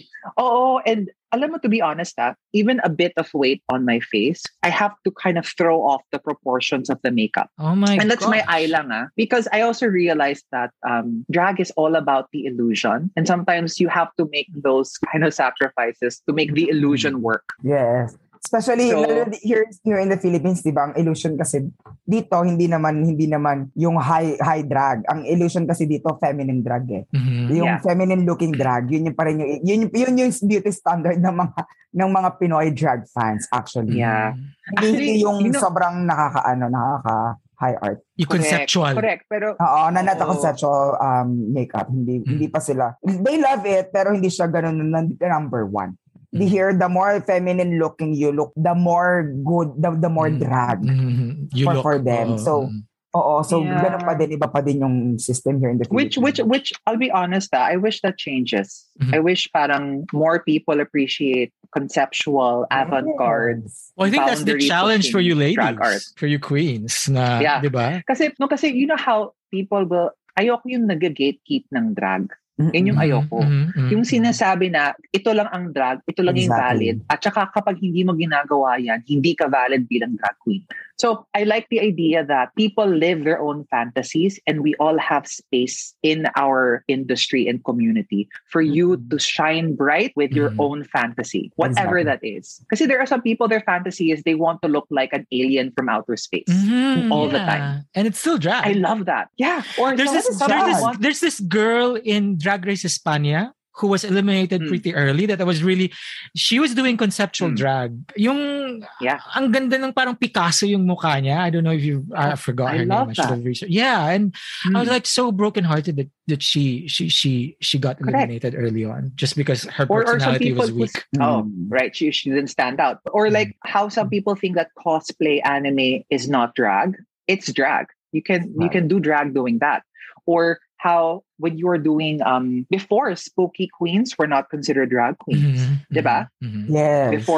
Oh, and alam mo, to be honest, ah, even a bit of weight on my face, I have to kind of throw off the proportions of the makeup. Oh my And that's my gosh. eye lang, ah. Because I also realized that um, drag is all about the illusion. And sometimes you have to make those kind of sacrifices to make the illusion work. Yes. Especially So- lalo di- here, here in the Philippines, di ba? Ang illusion kasi dito, hindi naman hindi naman yung high high drag. Ang illusion kasi dito, feminine drag eh. Mhm. Yung Yeah. feminine looking drag, yun yung pa rin yung, yun, yung- yun yung beauty standard ng mga ng mga Pinoy drag fans actually. Yeah. Hindi, hindi Actually, yung you know- sobrang nakakaano, nakaka high art. You conceptual. Correct. Pero Oo, na not a Oo. conceptual um, makeup. Hindi Mm. hindi pa sila. They love it, pero hindi siya ganun na number one. The Mm. here, the more feminine looking you look, the more good, the, the more Mm. drag. Mhm. You For- look for them. oo. So, Oo, so Yeah. ganun pa din, iba pa din yung system here in the Which, Philippines. which, which, I'll be honest, ah, I wish that changes. Mhm. I wish parang more people appreciate conceptual, avant-garde. Well, I think that's the boundary challenge for you pushing ladies, drag art. for you queens na, Yeah. di ba? Kasi, no, kasi you know how people will, ayoko yung nag-gatekeep ng drag. Yun yung Mhm, ayoko. mhm, mhm. Yung sinasabi na, ito lang ang drag, ito lang yung Exactly. valid. At saka kapag hindi mo ginagawa yan, hindi ka valid bilang drag queen. So, I like the idea that people live their own fantasies and we all have space in our industry and community for you to shine bright with your Mhm. own fantasy, whatever Exactly. that is. Kasi there are some people, their fantasy is they want to look like an alien from outer space. Mhm, all the yeah. time. And it's still drag. I love that. Yeah. Or there's some- this, some there's people this want- there's this girl in Drag Race España who was eliminated Hmm. pretty early that I was really she was doing conceptual Hmm. drag. Yung Yeah. ang ganda ng parang Picasso yung mukha niya. I don't know if you I forgot I her love name. I should that. have researched. Yeah, and I was Hmm. like so brokenhearted that that she she she she got Correct. eliminated early on just because her Or, or some personality people was who's- weak. Oh, Mm. right. She, she didn't stand out. Or like how some people think that cosplay anime is not drag. It's drag. You can you Right. can do drag doing that. Or how when you were doing um before spooky queens were not considered drag queens. Mhm, Diba? mhm, mhm. Yes. Before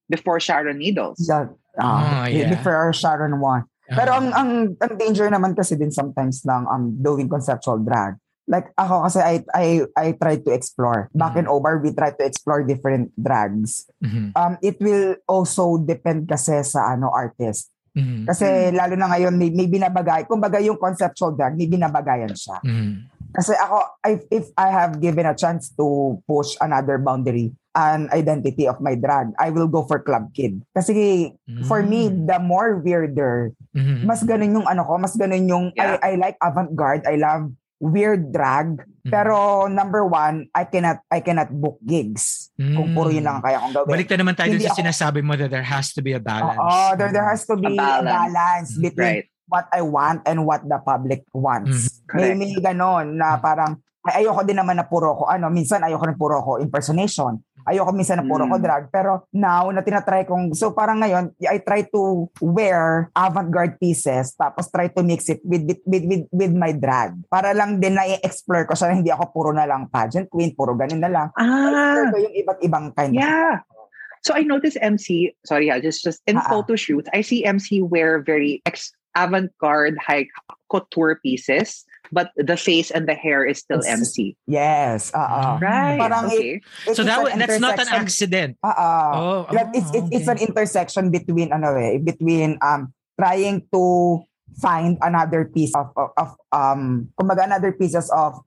before Sharon Needles. Yeah, uh, Oh, yeah. before Sharon won. Pero Uh-huh. ang, ang ang danger naman kasi din sometimes ng um doing conceptual drag. Like ako kasi I I I try to explore. Back in Obar, we try to explore different drags. Mhm. Um it will also depend kasi sa ano artist. Mhm. Kasi lalo na ngayon may, may binabagay. Kumbaga yung conceptual drag, may binabagayan siya. Mhm. Kasi ako, I, if I have given a chance to push another boundary, an identity of my drag, I will go for Club Kid. Kasi for me, the more weirder, Mhm. mas ganun yung ano ko, mas ganun yung, Yeah. I, I like avant-garde, I love weird drag. Pero number one, I cannot I cannot book gigs. Kung puro yun lang ang kaya kong gawin. Balik na naman tayo Hindi sa ako- sinasabi mo that there has to be a balance. Oo, there, there has to be A a balance, balance. between Right. what I want and what the public wants. Mhm. May, Correct. may ganon na parang, ay, ayoko din naman na puro ko, ano, minsan ayoko na puro ko impersonation. Ayoko minsan na puro ko Mm. drag. Pero now, na tinatry kong, so parang ngayon, I try to wear avant-garde pieces tapos try to mix it with, with, with, with, with my drag. Para lang din na-explore ko siya, hindi ako puro na lang pageant queen, puro ganun na lang. Ah, Explore ko yung iba't ibang kind of yeah. So I noticed M C, sorry, yeah, just just in Ah, ah. photo shoots, I see M C wear very ex- avant-garde high couture pieces, but the face and the hair is still It's- M C. Yes, oo. Right. Parang okay. It- So it's that an wa- that's not an intersection- accident. Oo. Oh, Like, it's, oh, it's, it's an okay. intersection between ano eh, between um trying to find another piece of of, of um kumbaga another pieces of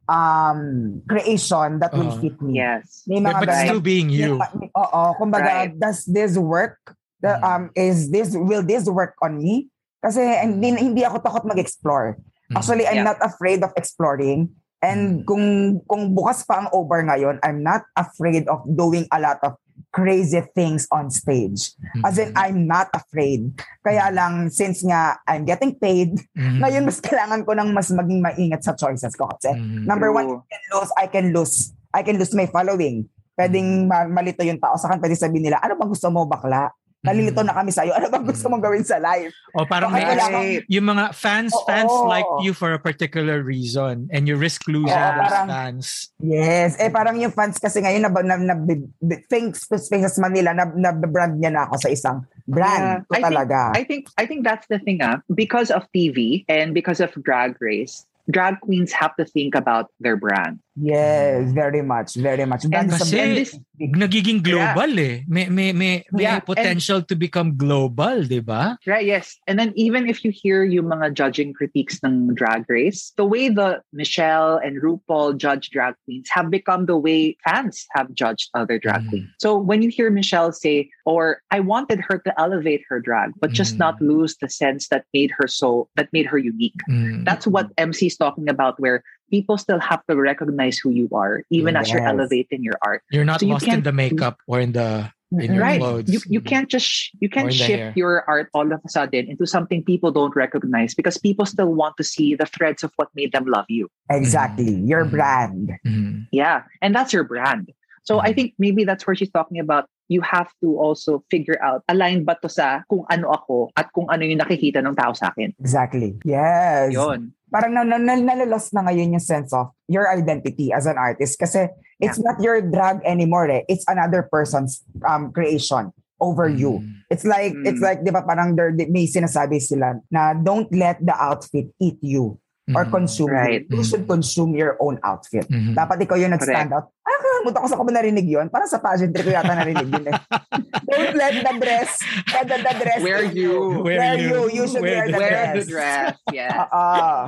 um creation that will Uh-huh. fit me. Yes. May But, mga but ganun. still being you. May- Oo, kumbaga Right. does this work? The, Mm. um is this will this work on me? Kasi hindi hindi ako takot mag-explore. Mm. Actually, I'm Yeah. not afraid of exploring. And Mm. kung kung bukas pa ang over ngayon, I'm not afraid of doing a lot of crazy things on stage. As in, I'm not afraid. Kaya lang, since nga I'm getting paid, Mhm. ngayon mas kailangan ko nang mas maging maingat sa choices ko. Kasi Mhm. number one, True. I can lose, I can lose, I can lose my following. Pwedeng ma- malito yung tao sa akin, pwede sabihin nila, ano bang gusto mo, bakla? Nalilito na kami sa'yo. Ano bang gusto mong gawin sa life? O parang Okay, may, Right. yung mga fans Oo. fans like you for a particular reason and you risk losing Oo, those parang- fans. Yes. Eh, parang yung fans kasi ngayon, na, na, na, na, thanks to Sphinx Manila, na, na, brand niya na ako sa isang brand. Yeah, Ito I think- talaga. I think I think that's the thing, ah. Because of T V and because of Drag Race, drag queens have to think about their brand. Yes, very much, very much. Brand And is a kasi- brand. this- Nagiging global eh. May may may, may Yeah, and- potential to become global, 'di ba? Right, yes. And then even if you hear yung mga judging critiques ng Drag Race, the way the Michelle and RuPaul judge drag queens have become the way fans have judged other drag Mm. queens. So when you hear Michelle say, or I wanted her to elevate her drag, but just Mm. not lose the sense that made her so, that made her unique. Mm. That's what M C is talking about, where people still have to recognize who you are, even as you're Yes. elevating your art. You're not So you lost in can't- the makeup or in the in your Right. clothes. You you can't just sh- you Or can't in the hair. shift your art all of a sudden into something people don't recognize because people still want to see the threads of what made them love you. Exactly. Your Mm. brand. Mhm. Yeah, and that's your brand. So I Mhm. think maybe that's where she's talking about. You have to also figure out, align ba to sa kung ano ako at kung ano yung nakikita ng tao sa akin. Exactly. Yes. Yun. Parang na, na, na, nalalos na ngayon yung sense of your identity as an artist kasi it's not your drag anymore eh. It's another person's um creation over you. Mm. It's like, Mm. it's like, di ba parang there, may sinasabi sila na don't let the outfit eat you or Mhm. consume Right. you. You should consume your own outfit. Mhm. Dapat ikaw yung nag-stand out. Ah, kakamuta ko sa ko ba narinig yun? Parang sa pageantry ko yata narinig yun eh. Don't let the dress, let the, the dress Wear eat you. Wear Wear you. you. You should wear the Wear dress. the dress. Yeah. Ah.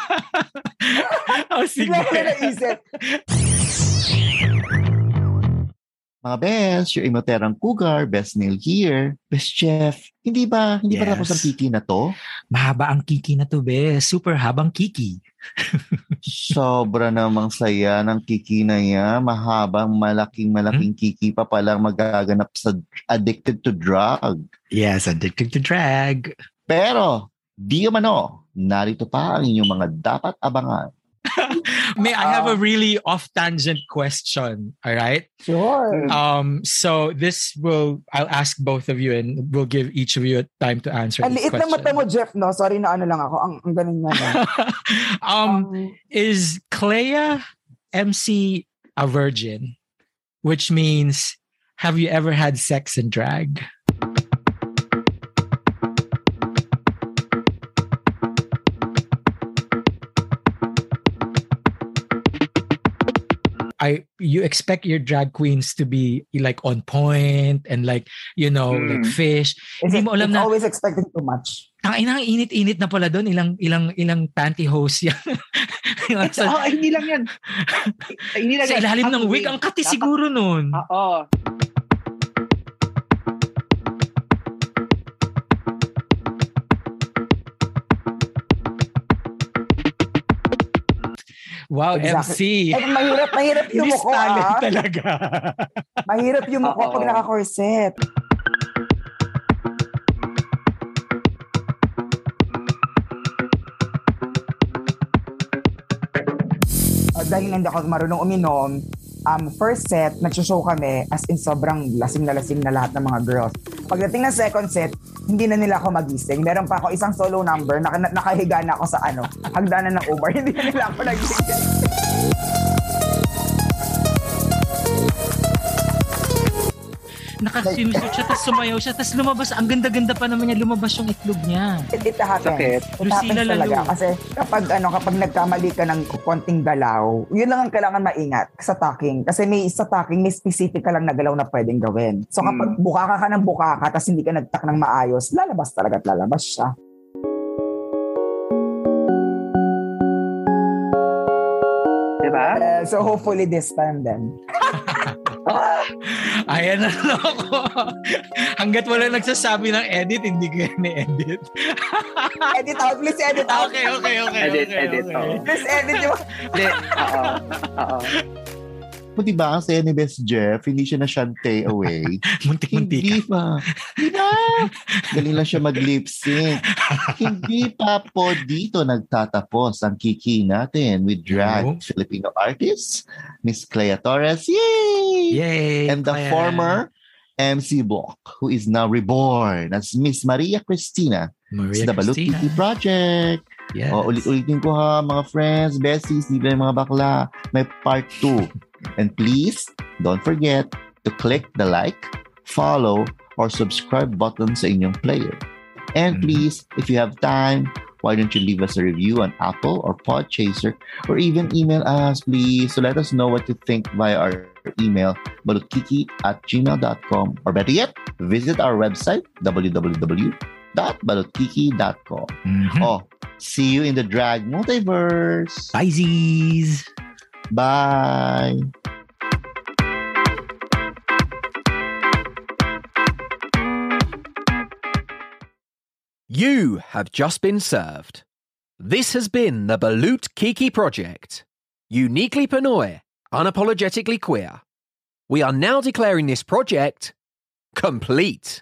Oh, sige. Bigla ko na naisip. Mga best, your Imoterang Cougar, best nail here, best chef. Hindi ba, hindi ba Yes. tapos ang kiki na to? Mahaba ang kiki na to, be. Super habang kiki. Sobra namang saya ng kiki na yan. Mahabang, malaking, malaking kiki pa palang magaganap sa addicted to drug. Yes, addicted to drag. Pero, di umano, narito pa ang inyong mga dapat abangan. May I have a really off-tangent question, all right? Sure. Um, so this will, I'll ask both of you and we'll give each of you a time to answer Ang this liit ng mata question. mo, Jeff, no? Sorry na ano lang ako. Ang, ang ganun nga na. um, Um, is Clea M C a virgin? Which means, have you ever had sex and drag? I you expect your drag queens to be like on point and like, you know, Mm. like fish. It's, Hindi mo alam it's na, always expecting too much. ang inang init-init na pala doon, ilang ilang ilang pantyhose yan. It's, oh, ay, hindi lang yan. Ay, hindi lang Sa yan. ilalim ng Half wig, ang kati siguro nun. Oo. Wow, Exactly. M C. Eh, mahirap, mahirap yung Miss mukha. Talent ah. talaga. Mahirap yung mukha Oo. pag naka-corset. Uh, dahil hindi ako marunong uminom, um, first set, nag-show kami, as in sobrang lasing na lasing na lahat ng mga girls. Pagdating ng second set, hindi na nila ako magising. Meron pa ako isang solo number, naka, nakahiga na ako sa ano, hagdanan ng Uber. Hindi na nila ako nagising. Naka-swimsuit siya, tapos sumayaw siya, tapos lumabas. Ang ganda-ganda pa naman niya, lumabas yung itlog niya. It, it happens. Sakit. It happens Lucila talaga. Lalo. Kasi kapag ano, kapag nagkamali ka ng konting galaw, yun lang ang kailangan maingat sa talking. Kasi may sa talking, may specific ka lang na galaw na pwedeng gawin. So kapag Mm. bukaka ka ng bukaka, tapos hindi ka nagtak ng maayos, lalabas talaga at lalabas siya. Diba? Uh, so hopefully this time then. Ayan na lang ako. Hanggat wala nagsasabi ng edit, hindi ko yan i-edit. Edit out, please edit out. Okay, okay, okay. Edit, okay, edit, okay. oo. Please edit yung... Hindi. Oo. Oo. Kung diba ang saya ni Best Jeff, hindi siya na shante away. Muntik-muntik. Hindi pa. Diba? Galing lang siya mag-lip sync. Hindi pa po dito nagtatapos ang kiki natin with drag Oh. Filipino artist, Miss Clea Torres. Yay! Yay! And the Kaya- former M C Block, who is now reborn as Miss Maria Cristina. Maria It's the Balut Cristina. Kiki Project. Yes. O, ulit-ulitin ko ha, mga friends, besties, di ba yung mga bakla, may part two. And please, don't forget to click the like, follow, or subscribe button sa inyong player. And Mhm. please, if you have time, why don't you leave us a review on Apple or Podchaser, or even email us, please. So let us know what you think via our email, balutkiki at gmail dot com. Or better yet, visit our website, w w w dot balutkiki dot com. Mhm. Oh, see you in the drag multiverse. Bye, Z's. Bye. You have just been served. This has been the Balut Kiki Project. Uniquely Pinoy, unapologetically queer. We are now declaring this project complete.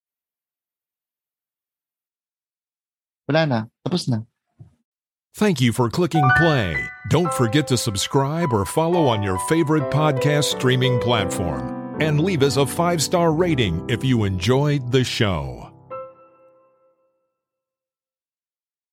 Wala na. Tapos na. Thank you for clicking play. Don't forget to subscribe or follow on your favorite podcast streaming platform. And leave us a five-star rating if you enjoyed the show.